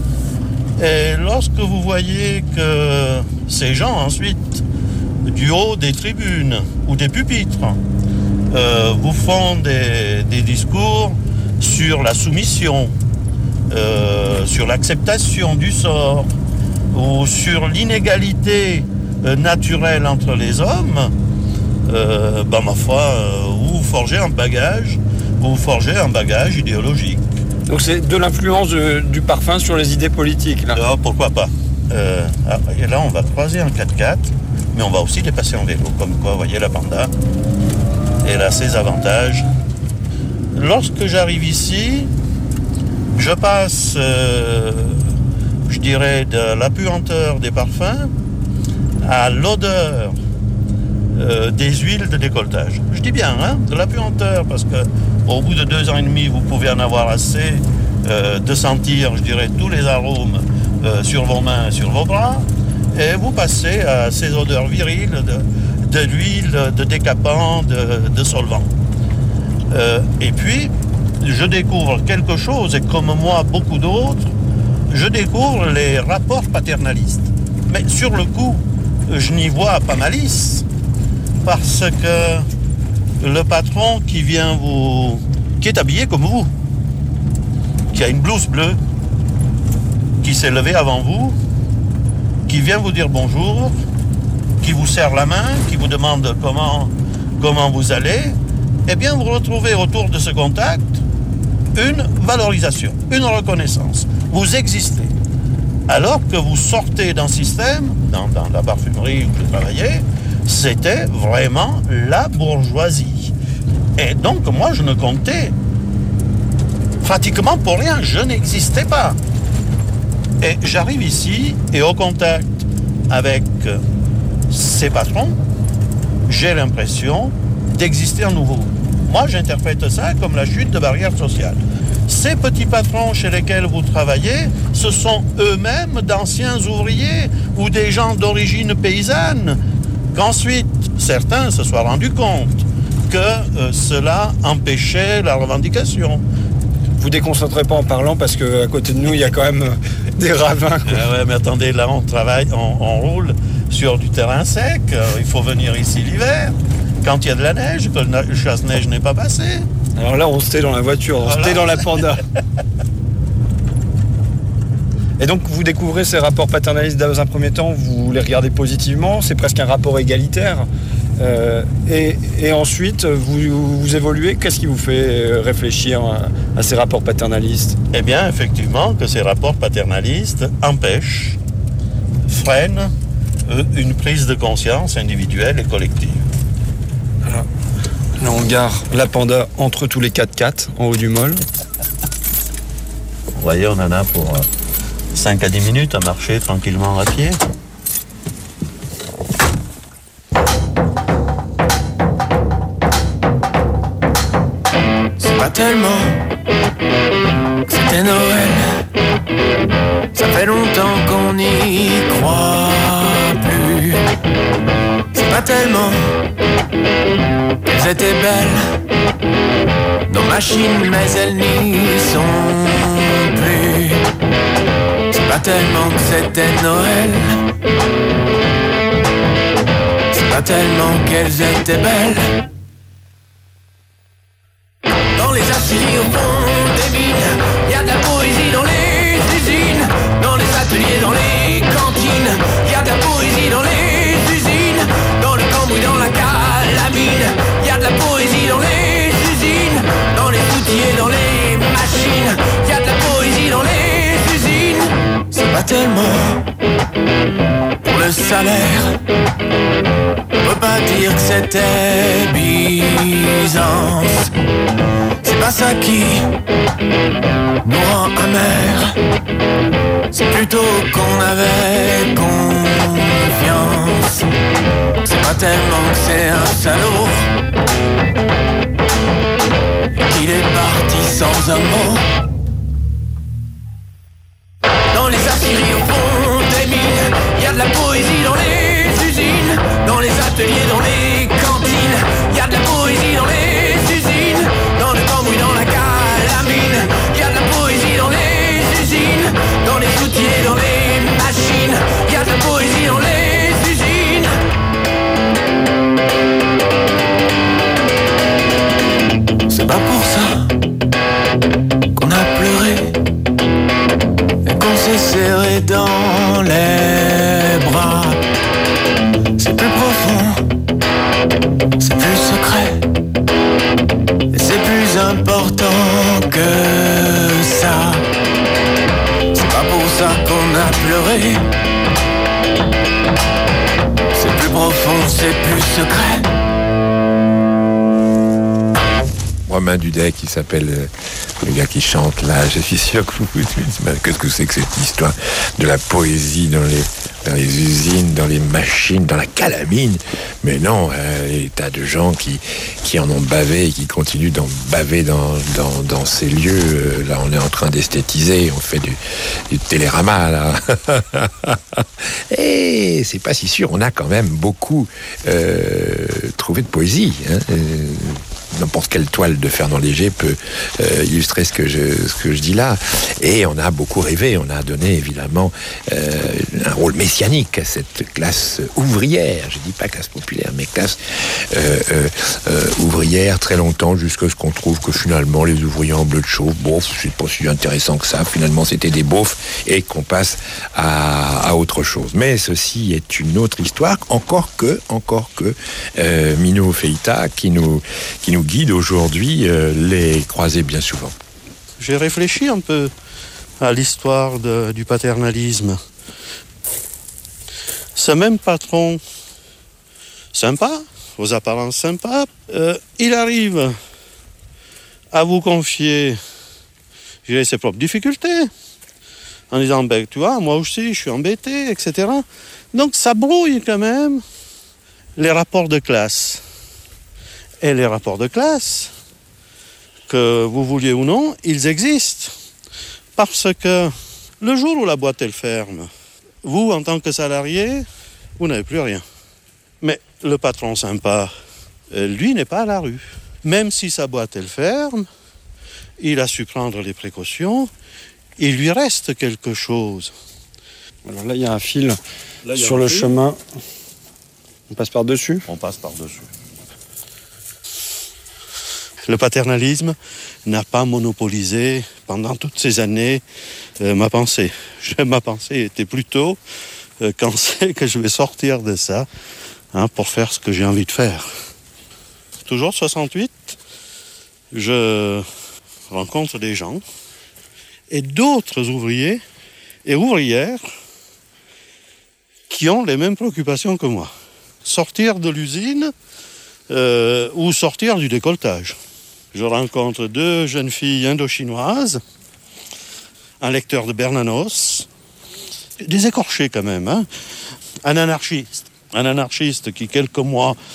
Et lorsque vous voyez que ces gens, ensuite, du haut des tribunes ou des pupitres, euh, vous font des, des discours sur la soumission, euh, sur l'acceptation du sort, ou sur l'inégalité euh, naturelle entre les hommes, euh, ben, ma foi, euh, vous forgez un bagage, vous forgez un bagage idéologique. Donc c'est de l'influence de, du parfum sur les idées politiques, là. Ah, pourquoi pas. Euh, ah, et là, on va croiser un quatre-quatre, mais on va aussi dépasser en vélo, comme quoi, vous voyez, la Panda, elle a ses avantages. Lorsque j'arrive ici, je passe, euh, je dirais, de la puanteur des parfums à l'odeur euh, des huiles de décolletage. Je dis bien, hein, de la puanteur, parce que au bout de deux ans et demi, vous pouvez en avoir assez euh, de sentir, je dirais, tous les arômes euh, sur vos mains, sur vos bras, et vous passez à ces odeurs viriles de, de l'huile, de décapant, de, de solvant. Euh, et puis, je découvre quelque chose, et comme moi, beaucoup d'autres, je découvre les rapports paternalistes. Mais sur le coup, je n'y vois pas malice, parce que le patron qui vient vous... qui est habillé comme vous, qui a une blouse bleue, qui s'est levé avant vous, qui vient vous dire bonjour, qui vous serre la main, qui vous demande comment, comment vous allez, eh bien vous retrouvez autour de ce contact une valorisation, une reconnaissance. Vous existez. Alors que vous sortez d'un système, dans, dans la parfumerie où je travaillais, c'était vraiment la bourgeoisie. Et donc, moi, je ne comptais pratiquement pour rien. Je n'existais pas. Et j'arrive ici, et au contact avec ces patrons, j'ai l'impression d'exister à nouveau. Moi, j'interprète ça comme la chute de barrières sociales. Ces petits patrons chez lesquels vous travaillez, ce sont eux-mêmes d'anciens ouvriers ou des gens d'origine paysanne, qu'ensuite, certains se soient rendus compte que euh, cela empêchait la revendication. Vous déconcentrez pas en parlant parce qu'à côté de nous, il y a quand même des ravins. Ah ouais, mais attendez, là, on travaille, on, on roule sur du terrain sec. Il faut venir ici l'hiver, quand il y a de la neige, que le chasse-neige n'est pas passé. Alors là, on se tait dans la voiture, on voilà. se tait dans la Panda. Et donc, vous découvrez ces rapports paternalistes dans un premier temps, vous les regardez positivement, c'est presque un rapport égalitaire. Euh, et, et ensuite, vous, vous évoluez. Qu'est-ce qui vous fait réfléchir à, à ces rapports paternalistes? Eh bien, effectivement, que ces rapports paternalistes empêchent, freinent euh, une prise de conscience individuelle et collective. Voilà. Là, on gare la Panda entre tous les quatre-quatre en haut du mall. Vous voyez, on en a pour euh, cinq à dix minutes à marcher tranquillement à pied. pas tellement que c'était Noël. Ça fait longtemps qu'on n'y croit plus. C'est pas tellement qu'elles étaient belles, nos machines, mais elles n'y sont plus. C'est pas tellement que c'était Noël, c'est pas tellement qu'elles étaient belles. Dans les aciers au fond des mines, y a de la poésie dans les usines. Dans les ateliers, dans les cantines, y a de la poésie dans les usines. Dans le cambouis, dans la calamine, y a de la poésie dans les usines. Dans les outils et dans les machines, y a de la poésie dans les usines. C'est pas tellement pour le salaire, on peut pas dire que c'était Byzance. C'est pas ça qui nous rend amers, c'est plutôt qu'on avait confiance. C'est pas tellement que c'est un salaud, qu'il est parti sans un mot. Dans les aciéries au fond des mines, y a de la poésie dans les usines. Dans les ateliers, dans les cantines, y a de la poésie dans les usines. Dans le cambouis, dans la calamine, y a de la poésie dans les usines. Dans les outils et dans les machines, y a de la poésie dans les usines. C'est pas pour ça qu'on a pleuré et qu'on s'est serré dans les bras. C'est plus profond, c'est plus secret, et c'est plus important que ça. C'est pas pour ça qu'on a pleuré, c'est plus profond, c'est plus secret. Romain Dudet qui s'appelle euh, le gars qui chante là, je suis sûr que vous vous dites, qu'est-ce que c'est que cette histoire de la poésie dans les, dans les usines, dans les machines, dans la calamine. Mais non, euh, il y a des tas de gens qui, qui en ont bavé et qui continuent d'en baver dans, dans, dans ces lieux. Euh, là, on est en train d'esthétiser, on fait du, du télérama là. Et c'est pas si sûr, on a quand même beaucoup euh, trouvé de poésie. Hein, euh, N'importe quelle toile de Fernand Léger peut euh, illustrer ce que, je, ce que je dis là. Et on a beaucoup rêvé, on a donné évidemment euh, un rôle messianique à cette classe ouvrière. Je dis pas classe populaire, mais classe euh, euh, euh, ouvrière très longtemps, jusqu'à ce qu'on trouve que finalement les ouvriers en bleu de chauffe, bon, c'est pas si intéressant que ça. Finalement, c'était des beaufs et qu'on passe à, à autre chose. Mais ceci est une autre histoire, encore que, encore que euh, Mino Feita qui nous, qui nous guide aujourd'hui, euh, les croiser bien souvent. J'ai réfléchi un peu à l'histoire de, du paternalisme. Ce même patron, sympa, aux apparences sympas, euh, il arrive à vous confier, j'ai ses propres difficultés, en disant, ben, tu vois, moi aussi, je suis embêté, et cetera. Donc, ça brouille quand même les rapports de classe. Et les rapports de classe, que vous vouliez ou non, ils existent. Parce que le jour où la boîte, elle ferme, vous, en tant que salarié, vous n'avez plus rien. Mais le patron sympa, lui, n'est pas à la rue. Même si sa boîte, elle ferme, il a su prendre les précautions, il lui reste quelque chose. Alors là, il y a un fil là, sur le fil. Chemin. On passe par-dessus ? On passe par-dessus. Le paternalisme n'a pas monopolisé pendant toutes ces années euh, ma pensée. Je, ma pensée était plutôt euh, quand c'est que je vais sortir de ça hein, pour faire ce que j'ai envie de faire. Toujours soixante-huit, je rencontre des gens et d'autres ouvriers et ouvrières qui ont les mêmes préoccupations que moi. Sortir de l'usine euh, ou sortir du décolletage. Je rencontre deux jeunes filles indo-chinoises, un lecteur de Bernanos, des écorchés quand même, hein, un anarchiste. Un anarchiste qui, quelques mois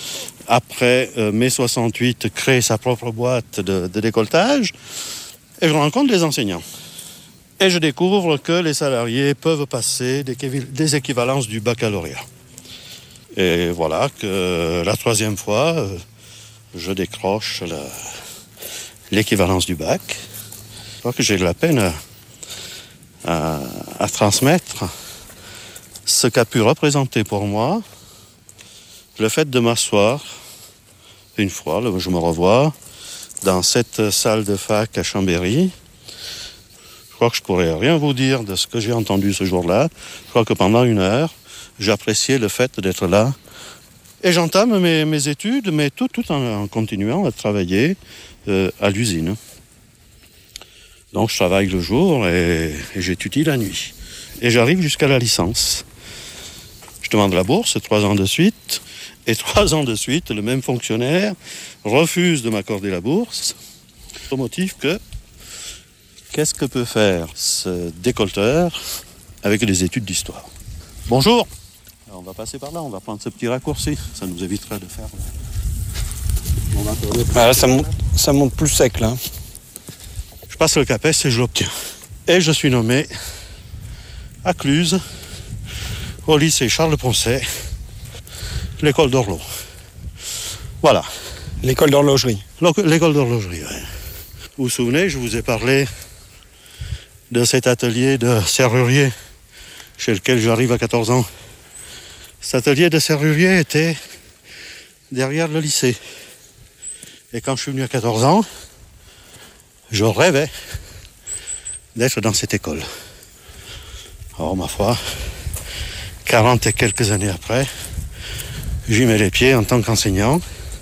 après euh, mai soixante-huit, crée sa propre boîte de, de décolletage. Et je rencontre les enseignants. Et je découvre que les salariés peuvent passer des, des équivalences du baccalauréat. Et voilà que la troisième fois, euh, je décroche la, l'équivalence du bac. Je crois que j'ai de la peine à, à, à transmettre ce qu'a pu représenter pour moi le fait de m'asseoir une fois, là, je me revois dans cette salle de fac à Chambéry. Je crois que je pourrais rien vous dire de ce que j'ai entendu ce jour-là. Je crois que pendant une heure, j'appréciais le fait d'être là. Et j'entame mes, mes études, mais tout, tout en, en continuant à travailler euh, à l'usine. Donc je travaille le jour et, et j'étudie la nuit. Et j'arrive jusqu'à la licence. Je demande la bourse, trois ans de suite. Et trois ans de suite, le même fonctionnaire refuse de m'accorder la bourse au motif que qu'est-ce que peut faire ce décolleteur avec des études d'histoire? Bonjour. Alors on va passer par là, on va prendre ce petit raccourci. Ça nous évitera de faire... On va ah, là, ça, monte, ça monte plus sec, là. Je passe le CAPES et je l'obtiens. Et je suis nommé à Cluse, au lycée Charles-Poncet, l'école d'horloge. Voilà. L'école d'horlogerie. L'école d'horlogerie, oui. Vous vous souvenez, je vous ai parlé de cet atelier de serrurier chez lequel j'arrive à quatorze ans. Cet atelier de serrurier était derrière le lycée. Et quand je suis venu à quatorze ans, je rêvais d'être dans cette école. Alors, ma foi, quarante et quelques années après, j'y mets les pieds en tant qu'enseignant.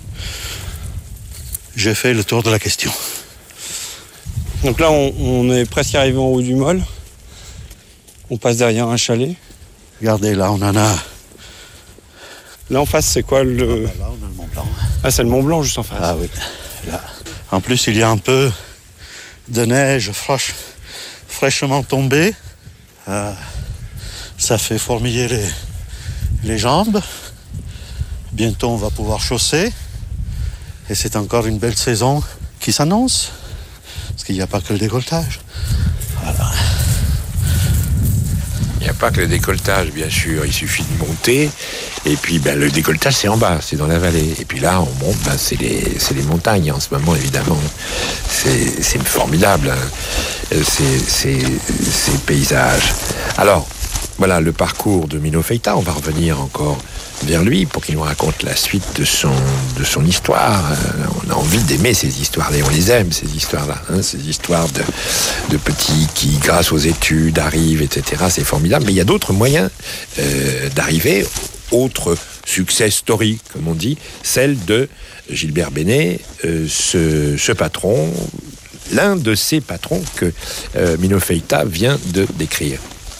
J'ai fait le tour de la question. Donc là, on, on est presque arrivé en haut du Mol. On passe derrière un chalet. Regardez, là, on en a... Là, en face, c'est quoi le... Ah, là, on a le Mont Blanc. Ah, c'est le Mont Blanc, juste en face. Ah oui, là. En plus, il y a un peu de neige fraîche, fraîchement tombée. Euh, ça fait fourmiller les, les jambes. Bientôt, on va pouvoir chausser. Et c'est encore une belle saison qui s'annonce. Parce qu'il n'y a pas que le décolletage. Voilà. Il n'y a pas que le décolletage, bien sûr. Il suffit de monter. Et puis, ben, le décolletage, c'est en bas, c'est dans la vallée. Et puis là, on monte, ben, c'est les, c'est les montagnes en ce moment, évidemment. C'est, c'est formidable, hein. ces, ces, ces paysages. Alors, voilà le parcours de Mino Feita. On va revenir encore vers lui pour qu'il nous raconte la suite de son, de son histoire. On a envie d'aimer ces histoires, et on les aime, ces histoires-là, hein, ces histoires de, de petits qui, grâce aux études, arrivent, et cetera. C'est formidable, mais il y a d'autres moyens euh, d'arriver. Autre success story, comme on dit, celle de Gilbert Bénet, euh, ce, ce patron, l'un de ces patrons que euh, Mino Feita vient de décrire.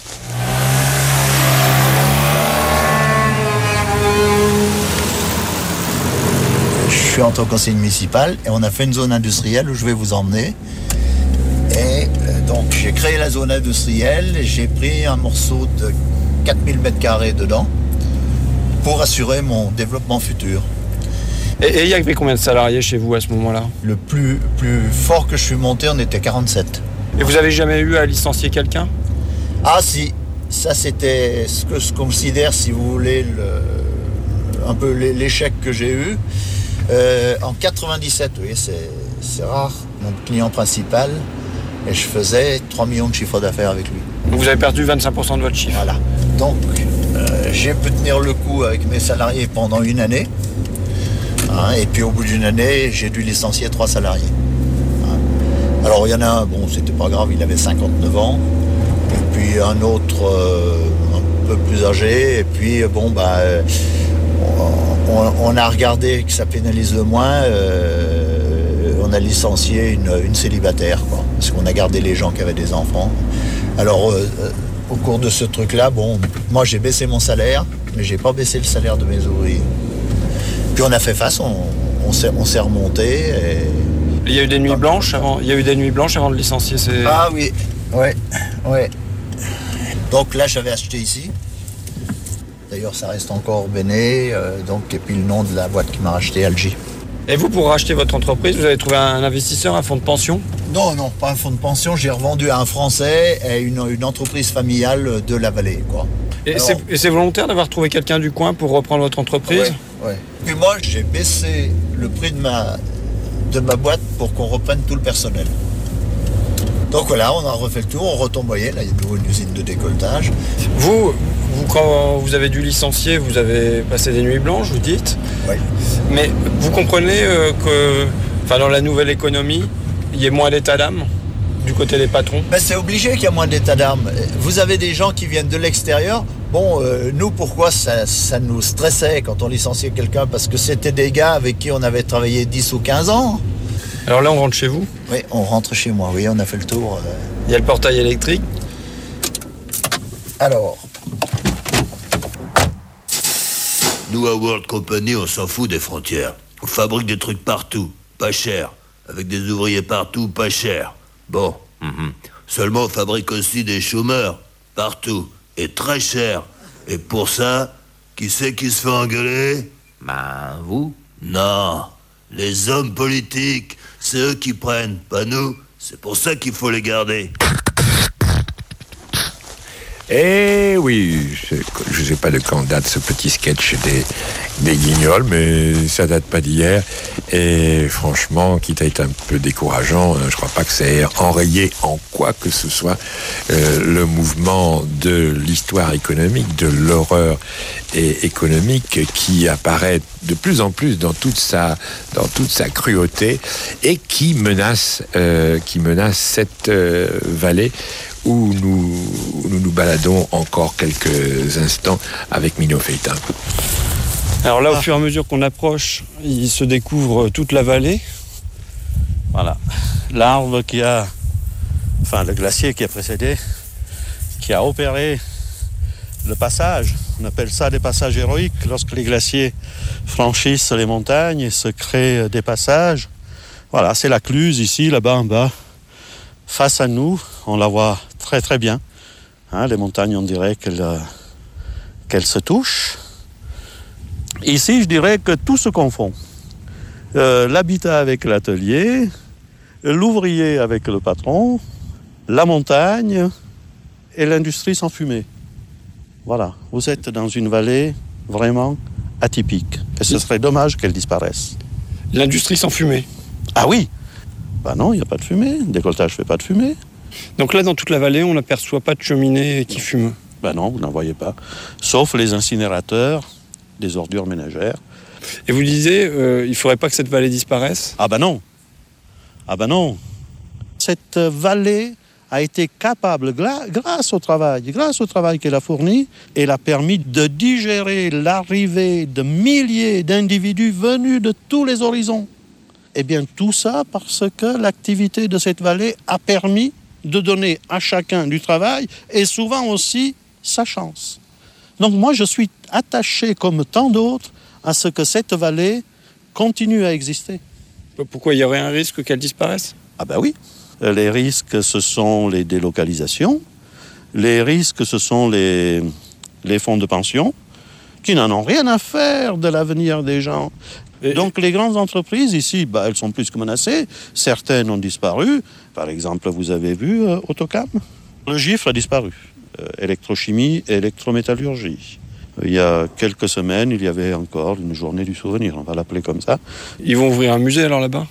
Je suis entré au conseil municipal et on a fait une zone industrielle où je vais vous emmener. Et euh, donc j'ai créé la zone industrielle et j'ai pris un morceau de quatre mille mètres carrés dedans pour assurer mon développement futur. Et, et il y avait combien de salariés chez vous à ce moment-là? Le plus, plus fort que je suis monté, on était quarante-sept. Et vous avez jamais eu à licencier quelqu'un? Ah si, ça c'était ce que je considère, si vous voulez, le, un peu l'échec que j'ai eu. Euh, en quatre-vingt-dix-sept, oui, c'est, c'est rare, mon client principal, et je faisais trois millions de chiffre d'affaires avec lui. Vous avez perdu vingt-cinq pour cent de votre chiffre. Voilà. Donc, euh, j'ai pu tenir le coup avec mes salariés pendant une année. Hein, et puis, au bout d'une année, j'ai dû licencier trois salariés. Hein. Alors, il y en a un, bon, c'était pas grave, il avait cinquante-neuf ans. Et puis, un autre, euh, un peu plus âgé. Et puis, bon, bah, euh, on, on a regardé que ça pénalise le moins. Euh, on a licencié une, une célibataire, quoi. Parce qu'on a gardé les gens qui avaient des enfants. Alors, euh, au cours de ce truc-là, bon, moi j'ai baissé mon salaire, mais j'ai pas baissé le salaire de mes ouvriers. Puis on a fait face, on, on, s'est, on s'est remonté. Et... Il y a eu des nuits blanches avant. Il y a eu des nuits blanches avant de licencier ces. Ah oui, ouais, ouais. Donc là, j'avais acheté ici. D'ailleurs, ça reste encore Béné, euh, donc, et puis le nom de la boîte qui m'a racheté, Algi. Et vous, pour racheter votre entreprise, vous avez trouvé un investisseur, un fonds de pension? Non, non, pas un fonds de pension. J'ai revendu à un Français et une, une entreprise familiale de la vallée, quoi. Et, Alors, c'est, et c'est volontaire d'avoir trouvé quelqu'un du coin pour reprendre votre entreprise? Oui, ouais. Puis moi, j'ai baissé le prix de ma, de ma boîte pour qu'on reprenne tout le personnel. Donc voilà, on a refait le tour, on retombe moyen. Là, il y a de nouveau une usine de décolletage. Vous, vous, quand vous avez dû licencier, vous avez passé des nuits blanches, vous dites? Oui. Mais vous comprenez euh, que, enfin, dans la nouvelle économie, il y ait moins d'état d'âme du côté des patrons? Ben, c'est obligé qu'il y a moins d'état d'âme. Vous avez des gens qui viennent de l'extérieur. Bon, euh, nous, pourquoi ça, ça nous stressait quand on licenciait quelqu'un? Parce que c'était des gars avec qui on avait travaillé dix ou quinze ans. Alors là, on rentre chez vous? Oui, on rentre chez moi, oui, on a fait le tour. Euh... Il y a le portail électrique? Alors... Nous, à World Company, on s'en fout des frontières. On fabrique des trucs partout, pas cher. Avec des ouvriers partout, pas cher. Bon, mm-hmm. Seulement on fabrique aussi des chômeurs, partout, et très cher. Et pour ça, qui c'est qui se fait engueuler? Ben, vous? Non, les hommes politiques, c'est eux qui prennent, pas nous. C'est pour ça qu'il faut les garder. Eh oui, je ne sais pas de quand date ce petit sketch des, des Guignols, mais ça date pas d'hier. Et franchement, quitte à être un peu décourageant, je crois pas que ça ait enrayé en quoi que ce soit euh, le mouvement de l'histoire économique, de l'horreur et économique qui apparaît de plus en plus dans toute sa, dans toute sa cruauté et qui menace, euh, qui menace cette euh, vallée où nous, où nous nous baladons encore quelques instants avec Mino Fétin. Alors là, au fur et à mesure qu'on approche, il se découvre toute la vallée. Voilà. L'arbre qui a... Enfin, le glacier qui a précédé, qui a opéré le passage. On appelle ça des passages héroïques. Lorsque les glaciers franchissent les montagnes et se créent des passages. Voilà, c'est la Cluse ici, là-bas en bas. Face à nous, on la voit très très bien. Hein, les montagnes, on dirait qu'elles, euh, qu'elles se touchent. Ici, je dirais que tout se confond. Euh, l'habitat avec l'atelier, l'ouvrier avec le patron, la montagne et l'industrie sans fumée. Voilà, vous êtes dans une vallée vraiment atypique. Et ce serait dommage qu'elle disparaisse. L'industrie sans fumée? Ah oui! Ben non, il n'y a pas de fumée. Le décolletage ne fait pas de fumée. Donc là, dans toute la vallée, on n'aperçoit pas de cheminée qui fume? Ben non, vous n'en voyez pas. Sauf les incinérateurs, des ordures ménagères. Et vous disiez, euh, il ne faudrait pas que cette vallée disparaisse? Ah ben non. Ah ben non. Cette vallée a été capable, gra- grâce au travail, grâce au travail qu'elle a fourni, elle a permis de digérer l'arrivée de milliers d'individus venus de tous les horizons. Eh bien, tout ça parce que l'activité de cette vallée a permis de donner à chacun du travail et souvent aussi sa chance. Donc moi, je suis attaché, comme tant d'autres, à ce que cette vallée continue à exister. Pourquoi il y aurait un risque qu'elle disparaisse? Ah ben oui. Les risques, ce sont les délocalisations. Les risques, ce sont les, les fonds de pension qui n'en ont rien à faire de l'avenir des gens. Et donc les grandes entreprises ici, bah, elles sont plus que menacées. Certaines ont disparu. Par exemple, vous avez vu euh, Autocam. Le gifle a disparu. Euh, électrochimie et électrométallurgie. Il y a quelques semaines, il y avait encore une journée du souvenir, on va l'appeler comme ça. Ils vont ouvrir un musée alors là-bas?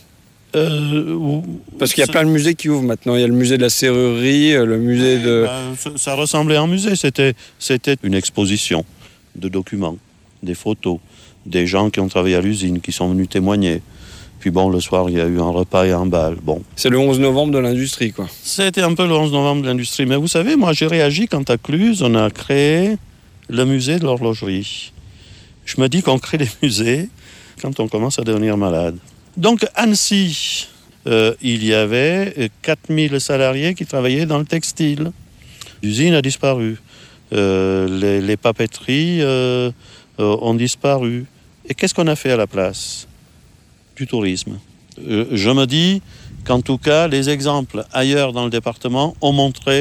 Euh, Parce qu'il y a plein de musées qui ouvrent maintenant. Il y a le musée de la serrurerie, le musée de... Ben, ça, ça ressemblait à un musée. C'était, c'était une exposition de documents, des photos, des gens qui ont travaillé à l'usine, qui sont venus témoigner. Puis bon, le soir, il y a eu un repas et un bal. Bon. C'est le onze novembre de l'industrie, quoi. C'était un peu le onze novembre de l'industrie. Mais vous savez, moi, j'ai réagi quand à Cluse, on a créé le musée de l'horlogerie. Je me dis qu'on crée des musées quand on commence à devenir malade. Donc, Annecy, euh, il y avait quatre mille salariés qui travaillaient dans le textile. L'usine a disparu. Euh, les, les papeteries euh, euh, ont disparu. Et qu'est-ce qu'on a fait à la place? Du tourisme. Euh, je me dis qu'en tout cas, les exemples ailleurs dans le département ont montré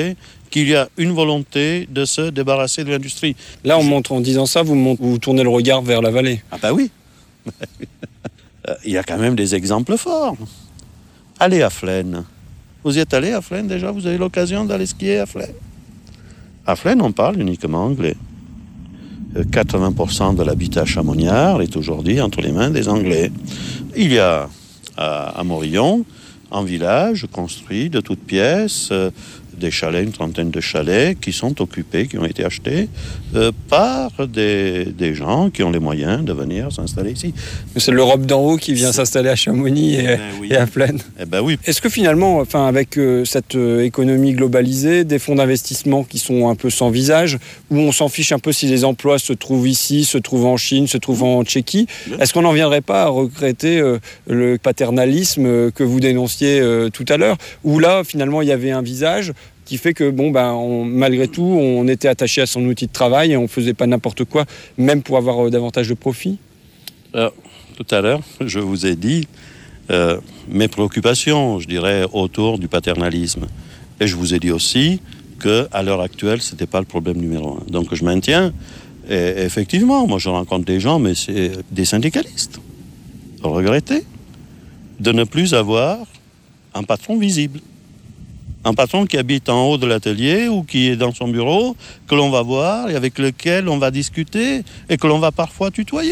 qu'il y a une volonté de se débarrasser de l'industrie. Là, on montre, en disant ça, vous, montrez, vous tournez le regard vers la vallée. Ah bah oui. Il y a quand même des exemples forts. Allez à Flaine. Vous y êtes allé à Flaine déjà? Vous avez l'occasion d'aller skier à Flaine? À Flaine, on parle uniquement anglais. quatre-vingts pour cent de l'habitat chamoniard est aujourd'hui entre les mains des Anglais. Il y a à, à Morillon un village construit de toutes pièces, euh, des chalets, une trentaine de chalets qui sont occupés, qui ont été achetés euh, par des, des gens qui ont les moyens de venir s'installer ici. C'est l'Europe d'en haut qui vient s'installer à Chamonix et, ben oui. et à Flaine. Eh ben oui. Est-ce que finalement, enfin, avec euh, cette euh, économie globalisée, des fonds d'investissement qui sont un peu sans visage, où on s'en fiche un peu si les emplois se trouvent ici, se trouvent en Chine, se trouvent en Tchéquie, est-ce qu'on n'en viendrait pas à regretter euh, le paternalisme euh, que vous dénonciez euh, tout à l'heure, où là, finalement, il y avait un visage qui fait que, bon, ben, on, malgré tout, on était attaché à son outil de travail et on ne faisait pas n'importe quoi, même pour avoir euh, davantage de profit? Alors, tout à l'heure, je vous ai dit euh, mes préoccupations, je dirais, autour du paternalisme. Et je vous ai dit aussi qu'à l'heure actuelle, ce n'était pas le problème numéro un. Donc je maintiens. Et effectivement, moi je rencontre des gens, mais c'est des syndicalistes. Regretter de ne plus avoir un patron visible. Un patron qui habite en haut de l'atelier ou qui est dans son bureau, que l'on va voir et avec lequel on va discuter et que l'on va parfois tutoyer.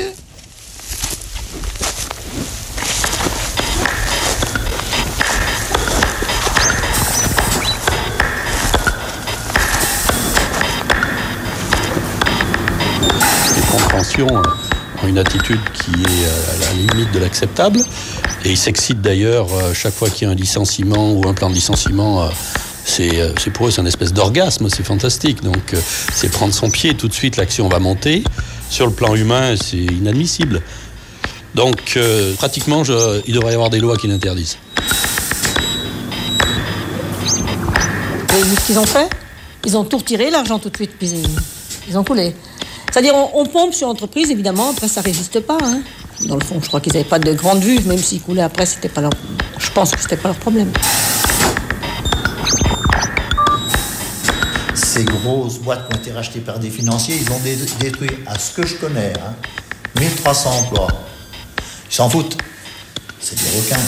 Les compréhensions ont une attitude qui est à la limite de l'acceptable. Et ils s'excitent d'ailleurs chaque fois qu'il y a un licenciement ou un plan de licenciement. C'est, c'est pour eux, c'est une espèce d'orgasme, c'est fantastique. Donc c'est prendre son pied, tout de suite l'action va monter. Sur le plan humain, c'est inadmissible. Donc euh, pratiquement, je, il devrait y avoir des lois qui l'interdisent. Vous avez vu ce qu'ils ont fait? Ils ont tout retiré, l'argent tout de suite, puis ils, ils ont coulé. C'est-à-dire, on, on pompe sur l'entreprise, évidemment, après ça résiste pas, hein. Dans le fond, je crois qu'ils n'avaient pas de grande vue, même s'ils coulaient après, c'était pas leur... je pense que c'était pas leur problème. Ces grosses boîtes qui ont été rachetées par des financiers, ils ont dé- détruit, à ce que je connais, hein, mille trois cents emplois. Ils s'en foutent. C'est des requins.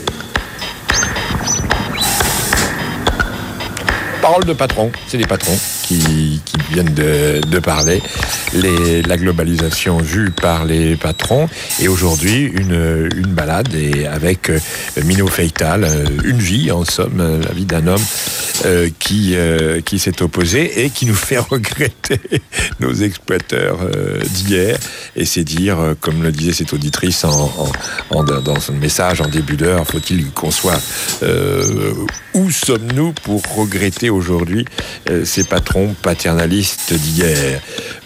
Parole de patron, c'est des patrons qui, qui viennent de, de parler. Les, la globalisation vue par les patrons et aujourd'hui une, une balade et avec euh, Mino Feital, euh, une vie en somme, euh, la vie d'un homme euh, qui, euh, qui s'est opposé et qui nous fait regretter nos exploiteurs euh, d'hier. Et c'est dire, euh, comme le disait cette auditrice en, en, en, dans son message en début d'heure, faut-il qu'on soit euh, où sommes-nous pour regretter aujourd'hui euh, ces patrons paternalistes d'hier.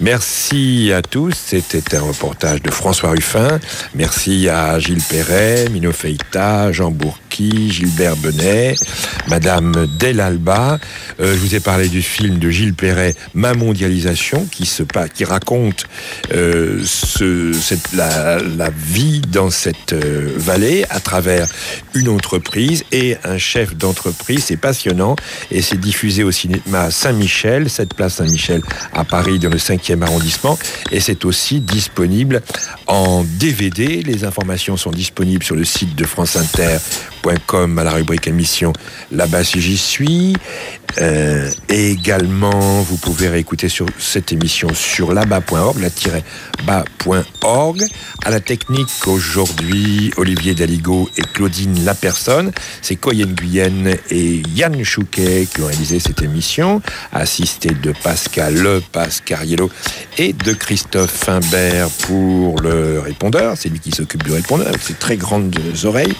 Merci à tous, c'était un reportage de François Ruffin. Merci à Gilles Perret, Mino Feita, Jean Bourqui, Gilbert Benet, Madame Delalba. Euh, je vous ai parlé du film de Gilles Perret, Ma mondialisation, qui se qui raconte euh, ce, cette, la, la vie dans cette euh, vallée à travers une entreprise et un chef d'entreprise. C'est passionnant et c'est diffusé au cinéma Saint-Michel, cette place Saint-Michel à Paris dans le cinquième arrondissement, et c'est aussi disponible en D V D. Les informations sont disponibles sur le site de france inter point com à la rubrique émission Là-bas si j'y suis. Euh, et également, vous pouvez réécouter sur cette émission sur là-bas point org, la-bas point org. À la technique aujourd'hui, Olivier Daligo et Claudine Lapersonne. C'est Coyenne Guyenne et Yann Chouquet qui ont réalisé cette émission, assisté de Pascal Le Pascariello et de Christophe Fimbert pour le répondeur. C'est lui qui s'occupe du répondeur avec ses très grandes oreilles.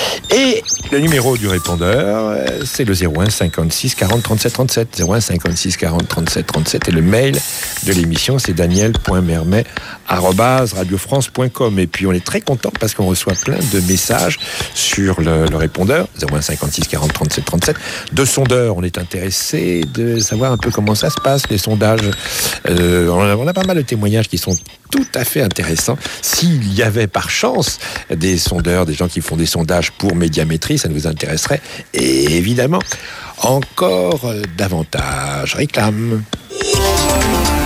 Et le numéro du répondeur, c'est le zéro un cinquante-six quarante trente-sept trente-sept. zéro un cinquante-six quarante trente-sept trente-sept. Et le mail de l'émission, c'est daniel point mermet arobase radio france point com. Et puis on est très content parce qu'on reçoit plein de messages sur le, le répondeur, zéro un cinquante-six quarante trente-sept trente-sept. De sondeurs, on est intéressé de savoir un peu comment ça se passe, les sondages. Euh, on, a, on a pas mal de témoignages qui sont tout à fait intéressants. S'il y avait par chance des sondeurs, des gens qui font des sondages pour Médiamétrie, ça nous intéresserait. Et évidemment, encore davantage. Réclame.